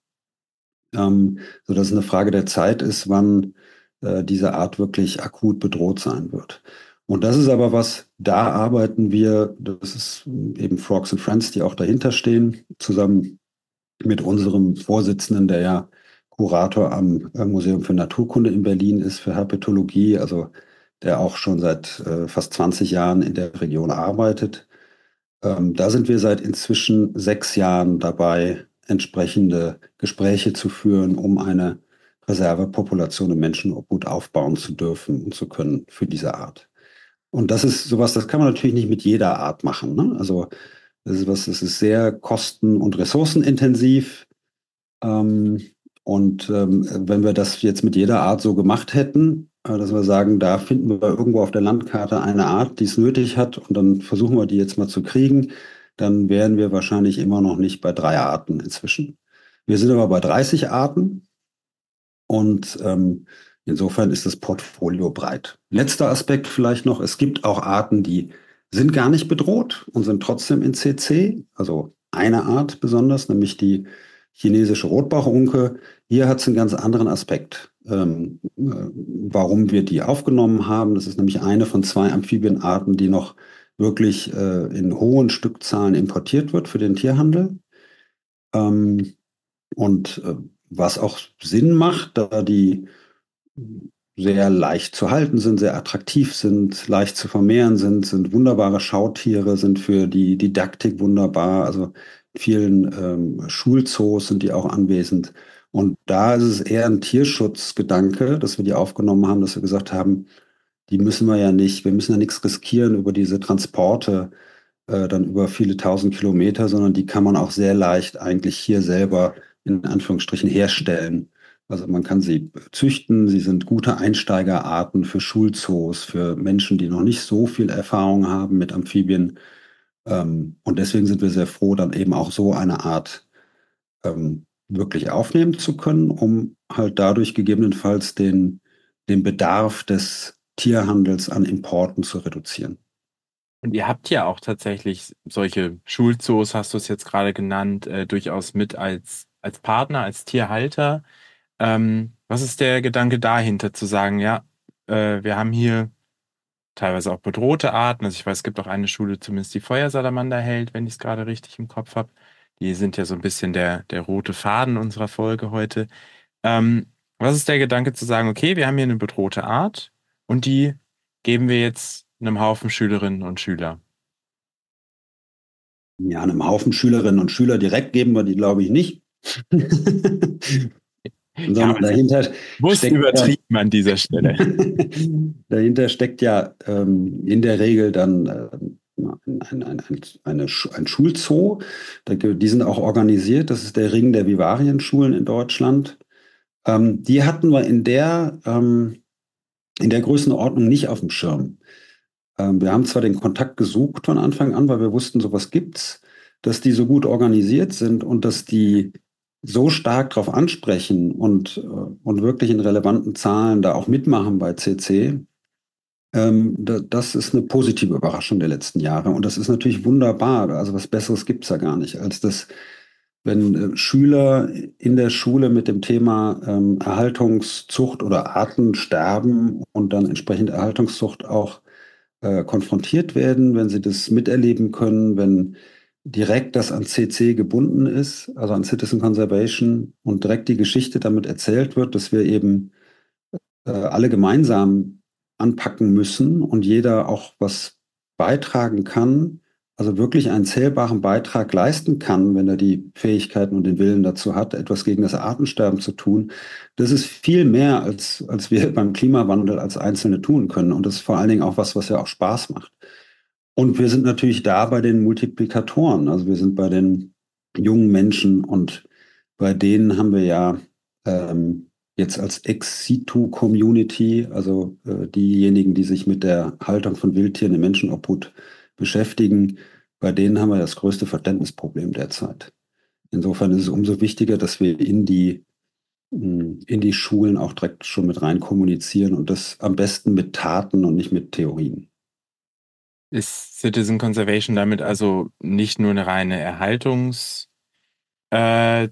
Ähm, sodass es eine Frage der Zeit ist, wann äh, diese Art wirklich akut bedroht sein wird. Und das ist aber was, da arbeiten wir, das ist eben Frogs and Friends, die auch dahinter stehen, zusammen mit unserem Vorsitzenden, der ja Kurator am äh, Museum für Naturkunde in Berlin ist, für Herpetologie, also der auch schon seit äh, fast zwanzig Jahren in der Region arbeitet. Ähm, da sind wir seit inzwischen sechs Jahren dabei, entsprechende Gespräche zu führen, um eine Reservepopulation im Menschenobhut aufbauen zu dürfen und zu können für diese Art. Und das ist sowas, das kann man natürlich nicht mit jeder Art machen. Ne? Also das ist was, das ist sehr kosten- und ressourcenintensiv. Ähm, und ähm, wenn wir das jetzt mit jeder Art so gemacht hätten, äh, dass wir sagen, da finden wir irgendwo auf der Landkarte eine Art, die es nötig hat, und dann versuchen wir die jetzt mal zu kriegen, dann wären wir wahrscheinlich immer noch nicht bei drei Arten inzwischen. Wir sind aber bei dreißig Arten und ähm, insofern ist das Portfolio breit. Letzter Aspekt vielleicht noch, es gibt auch Arten, die sind gar nicht bedroht und sind trotzdem in C C, also eine Art besonders, nämlich die chinesische Rotbauchunke. Hier hat es einen ganz anderen Aspekt, ähm, äh, warum wir die aufgenommen haben. Das ist nämlich eine von zwei Amphibienarten, die noch wirklich äh, in hohen Stückzahlen importiert wird für den Tierhandel. Ähm, und äh, was auch Sinn macht, da die sehr leicht zu halten sind, sehr attraktiv sind, leicht zu vermehren sind, sind wunderbare Schautiere, sind für die Didaktik wunderbar. Also in vielen ähm, Schulzoos sind die auch anwesend. Und da ist es eher ein Tierschutzgedanke, dass wir die aufgenommen haben, dass wir gesagt haben, die müssen wir ja nicht, wir müssen ja nichts riskieren über diese Transporte, äh, dann über viele tausend Kilometer, sondern die kann man auch sehr leicht eigentlich hier selber in Anführungsstrichen herstellen. Also man kann sie züchten, sie sind gute Einsteigerarten für Schulzoos, für Menschen, die noch nicht so viel Erfahrung haben mit Amphibien. Ähm, und deswegen sind wir sehr froh, dann eben auch so eine Art ähm, wirklich aufnehmen zu können, um halt dadurch gegebenenfalls den, den Bedarf des Tierhandels an Importen zu reduzieren. Und ihr habt ja auch tatsächlich solche Schulzoos, hast du es jetzt gerade genannt, äh, durchaus mit als, als Partner, als Tierhalter. Ähm, was ist der Gedanke dahinter, zu sagen, ja, äh, wir haben hier teilweise auch bedrohte Arten. Also ich weiß, es gibt auch eine Schule, zumindest die Feuersalamander hält, wenn ich es gerade richtig im Kopf habe. Die sind ja so ein bisschen der, der rote Faden unserer Folge heute. Ähm, was ist der Gedanke zu sagen, okay, wir haben hier eine bedrohte Art und die geben wir jetzt einem Haufen Schülerinnen und Schüler? Ja, einem Haufen Schülerinnen und Schüler direkt geben wir die, glaube ich, nicht. Ja, Sondern dahinter muss steckt übertrieben ja, an dieser Stelle. dahinter steckt ja ähm, in der Regel dann äh, ein, ein, ein, eine, ein Schulzoo. Da, die sind auch organisiert. Das ist der Ring der Vivarienschulen in Deutschland. Ähm, die hatten wir in der, ähm, in der Größenordnung nicht auf dem Schirm. Ähm, wir haben zwar den Kontakt gesucht von Anfang an, weil wir wussten, sowas gibt's, dass die so gut organisiert sind und dass die so stark darauf ansprechen und, und wirklich in relevanten Zahlen da auch mitmachen bei C C, ähm, da, das ist eine positive Überraschung der letzten Jahre. Und das ist natürlich wunderbar. Also was Besseres gibt es ja gar nicht, als das, wenn äh, Schüler in der Schule mit dem Thema ähm, Erhaltungszucht oder Artensterben und dann entsprechend Erhaltungszucht auch äh, konfrontiert werden, wenn sie das miterleben können, wenn direkt das an C C gebunden ist, also an Citizen Conservation und direkt die Geschichte damit erzählt wird, dass wir eben äh, alle gemeinsam anpacken müssen und jeder auch was beitragen kann, also wirklich einen zählbaren Beitrag leisten kann, wenn er die Fähigkeiten und den Willen dazu hat, etwas gegen das Artensterben zu tun. Das ist viel mehr, als, als wir beim Klimawandel als Einzelne tun können. Und das ist vor allen Dingen auch was, was ja auch Spaß macht. Und wir sind natürlich da bei den Multiplikatoren. Also wir sind bei den jungen Menschen und bei denen haben wir ja ähm, jetzt als Ex-Situ-Community, also äh, diejenigen, die sich mit der Haltung von Wildtieren in Menschenobhut beschäftigen, bei denen haben wir das größte Verständnisproblem derzeit. Insofern ist es umso wichtiger, dass wir in die, in die Schulen auch direkt schon mit rein kommunizieren und das am besten mit Taten und nicht mit Theorien. Ist Citizen Conservation damit also nicht nur eine reine Erhaltungszucht, äh,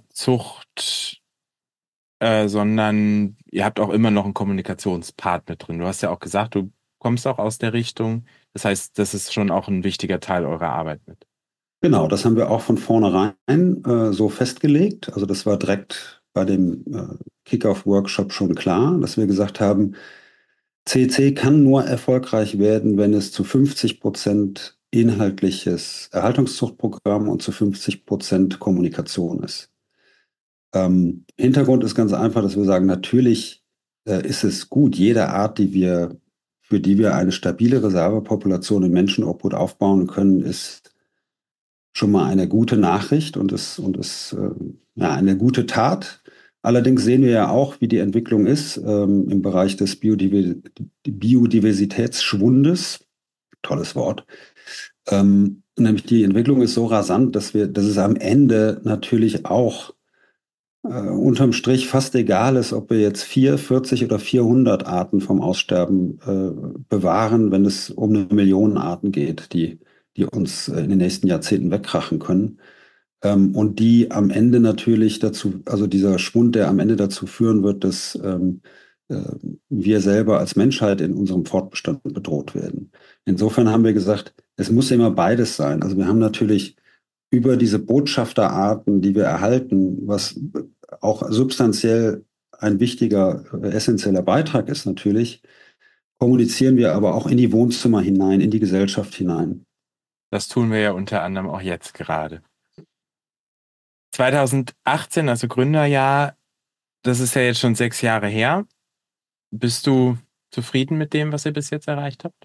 äh, sondern ihr habt auch immer noch einen Kommunikationspart mit drin? Du hast ja auch gesagt, du kommst auch aus der Richtung. Das heißt, das ist schon auch ein wichtiger Teil eurer Arbeit mit. Genau, das haben wir auch von vornherein äh, so festgelegt. Also das war direkt bei dem äh, Kick-Off-Workshop schon klar, dass wir gesagt haben, C C kann nur erfolgreich werden, wenn es zu fünfzig Prozent inhaltliches Erhaltungszuchtprogramm und zu fünfzig Prozent Kommunikation ist. Ähm, Hintergrund ist ganz einfach, dass wir sagen, natürlich äh, ist es gut, jede Art, die wir, für die wir eine stabile Reservepopulation in Menschenobhut aufbauen können, ist schon mal eine gute Nachricht und ist, und ist äh, ja, eine gute Tat. Allerdings sehen wir ja auch, wie die Entwicklung ist ähm, im Bereich des Biodiver- Biodiversitätsschwundes. Tolles Wort. Ähm, nämlich die Entwicklung ist so rasant, dass wir, dass es am Ende natürlich auch äh, unterm Strich fast egal ist, ob wir jetzt vier, vierzig oder vierhundert Arten vom Aussterben äh, bewahren, wenn es um eine Million Arten geht, die, die uns äh, in den nächsten Jahrzehnten wegkrachen können. Ähm, und die am Ende natürlich dazu, also dieser Schwund, der am Ende dazu führen wird, dass ähm, äh, wir selber als Menschheit in unserem Fortbestand bedroht werden. Insofern haben wir gesagt, es muss immer beides sein. Also wir haben natürlich über diese Botschafterarten, die wir erhalten, was auch substanziell ein wichtiger, äh, essentieller Beitrag ist natürlich, kommunizieren wir aber auch in die Wohnzimmer hinein, in die Gesellschaft hinein. Das tun wir ja unter anderem auch jetzt gerade. zweitausendachtzehn, also Gründerjahr, das ist ja jetzt schon sechs Jahre her. Bist du zufrieden mit dem, was ihr bis jetzt erreicht habt?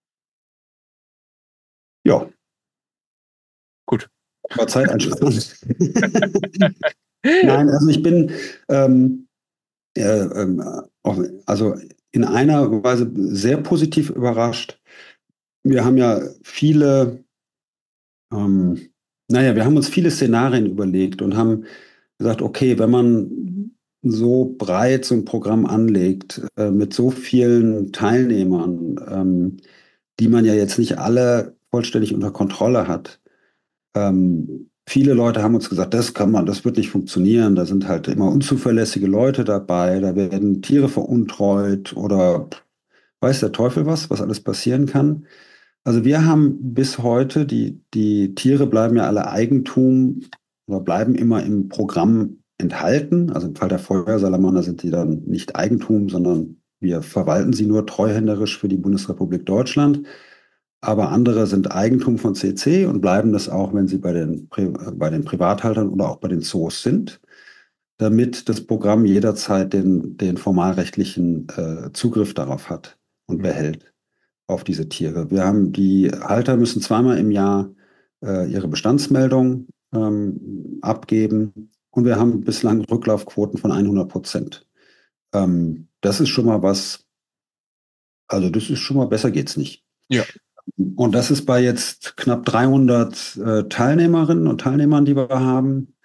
Ja. Gut. War zeiteinsparend. Nein, also ich bin ähm, äh, ähm, auch, also in einer Weise sehr positiv überrascht. Wir haben ja viele, ähm, naja, wir haben uns viele Szenarien überlegt und haben gesagt, okay, wenn man so breit so ein Programm anlegt, äh, mit so vielen Teilnehmern, ähm, die man ja jetzt nicht alle vollständig unter Kontrolle hat, ähm, viele Leute haben uns gesagt, das kann man, das wird nicht funktionieren. Da sind halt immer unzuverlässige Leute dabei, da werden Tiere veruntreut oder weiß der Teufel was, was alles passieren kann. Also wir haben bis heute, die, die Tiere bleiben ja alle Eigentum oder bleiben immer im Programm enthalten. Also im Fall der Feuersalamander sind die dann nicht Eigentum, sondern wir verwalten sie nur treuhänderisch für die Bundesrepublik Deutschland. Aber andere sind Eigentum von C C und bleiben das auch, wenn sie bei den, bei den Privathaltern oder auch bei den Zoos sind, damit das Programm jederzeit den, den formalrechtlichen äh, Zugriff darauf hat und behält auf diese Tiere. Wir haben, die Halter müssen zweimal im Jahr äh, ihre Bestandsmeldung ähm, abgeben und wir haben bislang Rücklaufquoten von hundert Prozent. Ähm, das ist schon mal was, also das ist schon mal, besser geht's nicht. Ja. Und das ist bei jetzt knapp dreihundert äh, Teilnehmerinnen und Teilnehmern, die wir haben.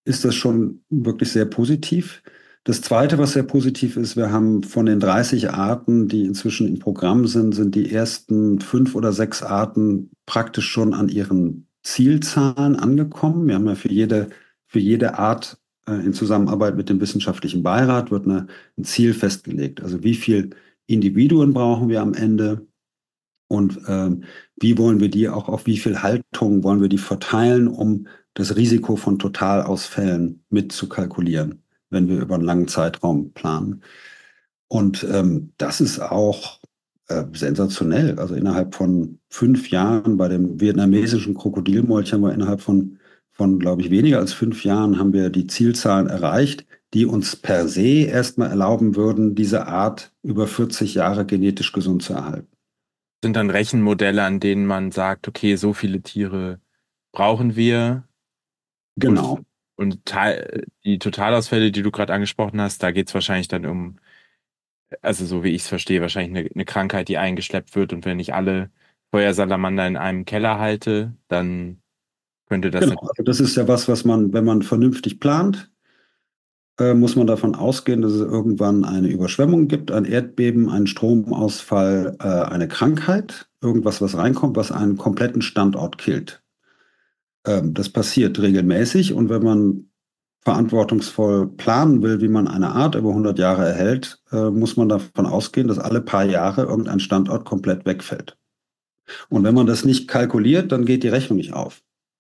ist das schon wirklich sehr positiv. Das Zweite, was sehr positiv ist, wir haben von den dreißig Arten, die inzwischen im Programm sind, sind die ersten fünf oder sechs Arten praktisch schon an ihren Zielzahlen angekommen. Wir haben ja für jede, für jede Art äh, in Zusammenarbeit mit dem wissenschaftlichen Beirat wird eine, ein Ziel festgelegt. Also wie viele Individuen brauchen wir am Ende und ähm, wie wollen wir die auch auf wie viel Haltung wollen wir die verteilen, um das Risiko von Totalausfällen mit zu kalkulieren, wenn wir über einen langen Zeitraum planen. Und ähm, das ist auch äh, sensationell. Also innerhalb von fünf Jahren bei dem vietnamesischen Krokodilmolch haben wir innerhalb von, von glaube ich, weniger als fünf Jahren haben wir die Zielzahlen erreicht, die uns per se erstmal erlauben würden, diese Art über vierzig Jahre genetisch gesund zu erhalten. Sind dann Rechenmodelle, an denen man sagt, okay, so viele Tiere brauchen wir. Genau. Und, und die Totalausfälle, die du gerade angesprochen hast, da geht es wahrscheinlich dann um, also so wie ich es verstehe, wahrscheinlich eine, eine Krankheit, die eingeschleppt wird. Und wenn ich alle Feuersalamander in einem Keller halte, dann könnte das... Genau, also das ist ja was, was man, wenn man vernünftig plant, äh, muss man davon ausgehen, dass es irgendwann eine Überschwemmung gibt, ein Erdbeben, einen Stromausfall, äh, eine Krankheit, irgendwas, was reinkommt, was einen kompletten Standort killt. Ähm, das passiert regelmäßig und wenn man verantwortungsvoll planen will, wie man eine Art über hundert Jahre erhält, äh, muss man davon ausgehen, dass alle paar Jahre irgendein Standort komplett wegfällt. Und wenn man das nicht kalkuliert, dann geht die Rechnung nicht auf.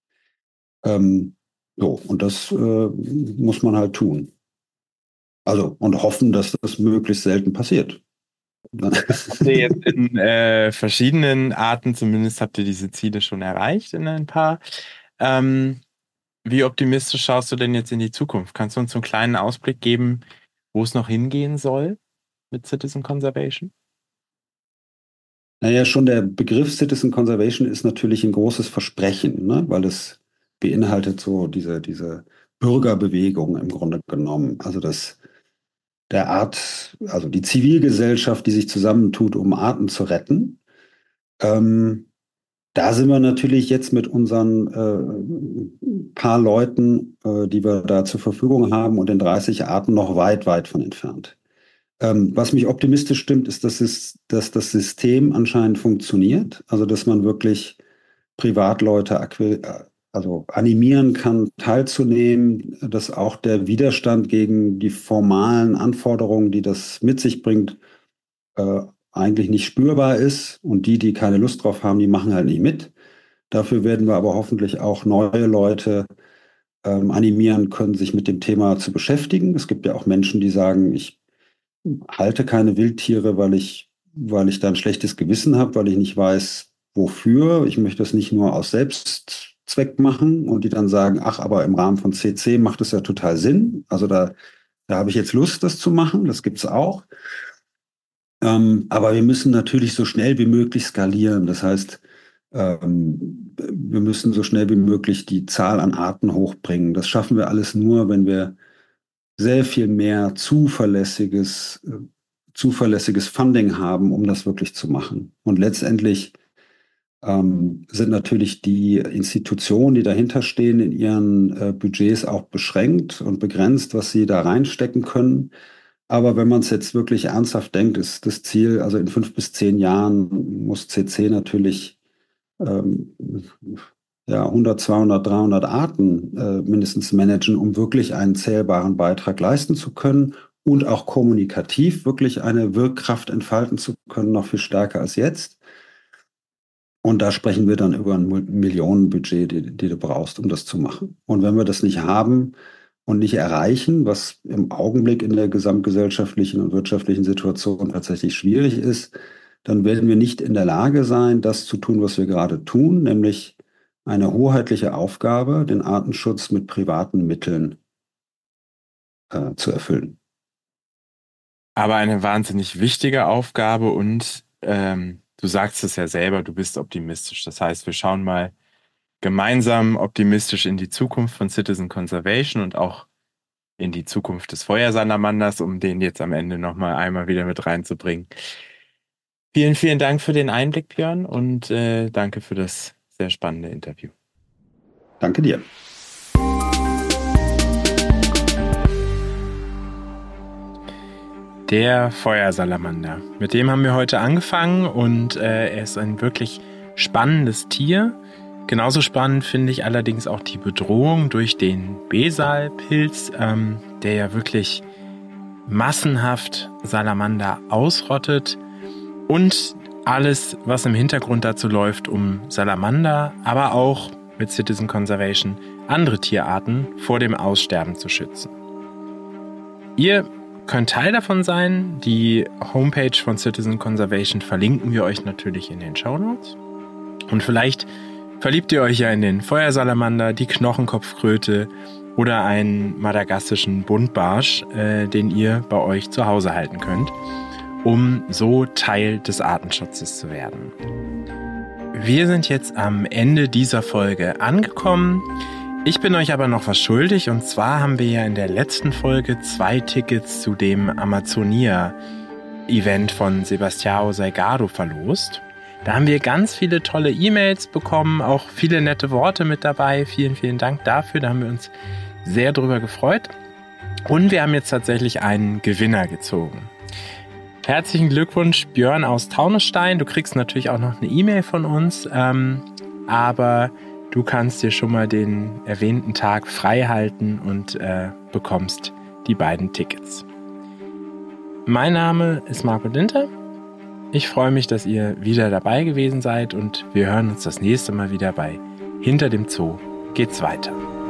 Ähm, so, und das äh, muss man halt tun. Also, und hoffen, dass das möglichst selten passiert. Habt ihr jetzt in äh, verschiedenen Arten, zumindest habt ihr diese Ziele schon erreicht in ein paar. Ähm, wie optimistisch schaust du denn jetzt in die Zukunft? Kannst du uns so einen kleinen Ausblick geben, wo es noch hingehen soll mit Citizen Conservation? Naja, schon der Begriff Citizen Conservation ist natürlich ein großes Versprechen, ne? Weil es beinhaltet so diese, diese Bürgerbewegung im Grunde genommen. Also das der Art, also die Zivilgesellschaft, die sich zusammentut, um Arten zu retten. Ähm, da sind wir natürlich jetzt mit unseren äh, paar Leuten, äh, die wir da zur Verfügung haben und den dreißig Arten noch weit, weit von entfernt. Ähm, was mich optimistisch stimmt, ist, dass, es, dass das System anscheinend funktioniert. Also, dass man wirklich Privatleute also animieren kann, teilzunehmen, dass auch der Widerstand gegen die formalen Anforderungen, die das mit sich bringt, äh, eigentlich nicht spürbar ist. Und die, die keine Lust drauf haben, die machen halt nicht mit. Dafür werden wir aber hoffentlich auch neue Leute ähm, animieren können, sich mit dem Thema zu beschäftigen. Es gibt ja auch Menschen, die sagen, ich halte keine Wildtiere, weil ich, weil ich da ein schlechtes Gewissen habe, weil ich nicht weiß, wofür. Ich möchte das nicht nur aus Selbstzweck machen und die dann sagen, ach, aber im Rahmen von C C macht es ja total Sinn. Also da, da habe ich jetzt Lust, das zu machen. Das gibt es auch. Ähm, aber wir müssen natürlich so schnell wie möglich skalieren. Das heißt, ähm, wir müssen so schnell wie möglich die Zahl an Arten hochbringen. Das schaffen wir alles nur, wenn wir sehr viel mehr zuverlässiges, äh, zuverlässiges Funding haben, um das wirklich zu machen. Und letztendlich ähm, sind natürlich die Institutionen, die dahinter stehen, in ihren äh, Budgets auch beschränkt und begrenzt, was sie da reinstecken können. Aber wenn man es jetzt wirklich ernsthaft denkt, ist das Ziel, also in fünf bis zehn Jahren muss C C natürlich ähm, ja, hundert, zweihundert, dreihundert Arten äh, mindestens managen, um wirklich einen zählbaren Beitrag leisten zu können und auch kommunikativ wirklich eine Wirkkraft entfalten zu können, noch viel stärker als jetzt. Und da sprechen wir dann über ein Millionenbudget, die, die du brauchst, um das zu machen. Und wenn wir das nicht haben und nicht erreichen, was im Augenblick in der gesamtgesellschaftlichen und wirtschaftlichen Situation tatsächlich schwierig ist, dann werden wir nicht in der Lage sein, das zu tun, was wir gerade tun, nämlich eine hoheitliche Aufgabe, den Artenschutz mit privaten Mitteln äh, zu erfüllen. Aber eine wahnsinnig wichtige Aufgabe und ähm, du sagst es ja selber, du bist optimistisch. Das heißt, wir schauen mal gemeinsam optimistisch in die Zukunft von Citizen Conservation und auch in die Zukunft des Feuersalamanders, um den jetzt am Ende nochmal einmal wieder mit reinzubringen. Vielen, vielen Dank für den Einblick, Björn, und äh, danke für das sehr spannende Interview. Danke dir. der Feuersalamander. Mit dem haben wir heute angefangen und äh, er ist ein wirklich spannendes Tier. Genauso spannend finde ich allerdings auch die Bedrohung durch den Besalpilz, ähm, der ja wirklich massenhaft Salamander ausrottet und alles, was im Hintergrund dazu läuft, um Salamander, aber auch mit Citizen Conservation andere Tierarten vor dem Aussterben zu schützen. Ihr könnt Teil davon sein. Die Homepage von Citizen Conservation verlinken wir euch natürlich in den Shownotes. Und vielleicht verliebt ihr euch ja in den Feuersalamander, die Knochenkopfkröte oder einen madagassischen Buntbarsch, äh, den ihr bei euch zu Hause halten könnt, um so Teil des Artenschutzes zu werden. Wir sind jetzt am Ende dieser Folge angekommen. Ich bin euch aber noch was schuldig, und zwar haben wir ja in der letzten Folge zwei Tickets zu dem Amazonia-Event von Sebastião Salgado verlost. Da haben wir ganz viele tolle E-Mails bekommen, auch viele nette Worte mit dabei. Vielen, vielen Dank dafür, da haben wir uns sehr drüber gefreut. Und wir haben jetzt tatsächlich einen Gewinner gezogen. Herzlichen Glückwunsch, Björn aus Taunusstein. Du kriegst natürlich auch noch eine E-Mail von uns, ähm, aber du kannst dir schon mal den erwähnten Tag frei halten und äh, bekommst die beiden Tickets. Mein Name ist Marco Dinter. Ich freue mich, dass ihr wieder dabei gewesen seid, und wir hören uns das nächste Mal wieder bei Hinter dem Zoo geht's weiter.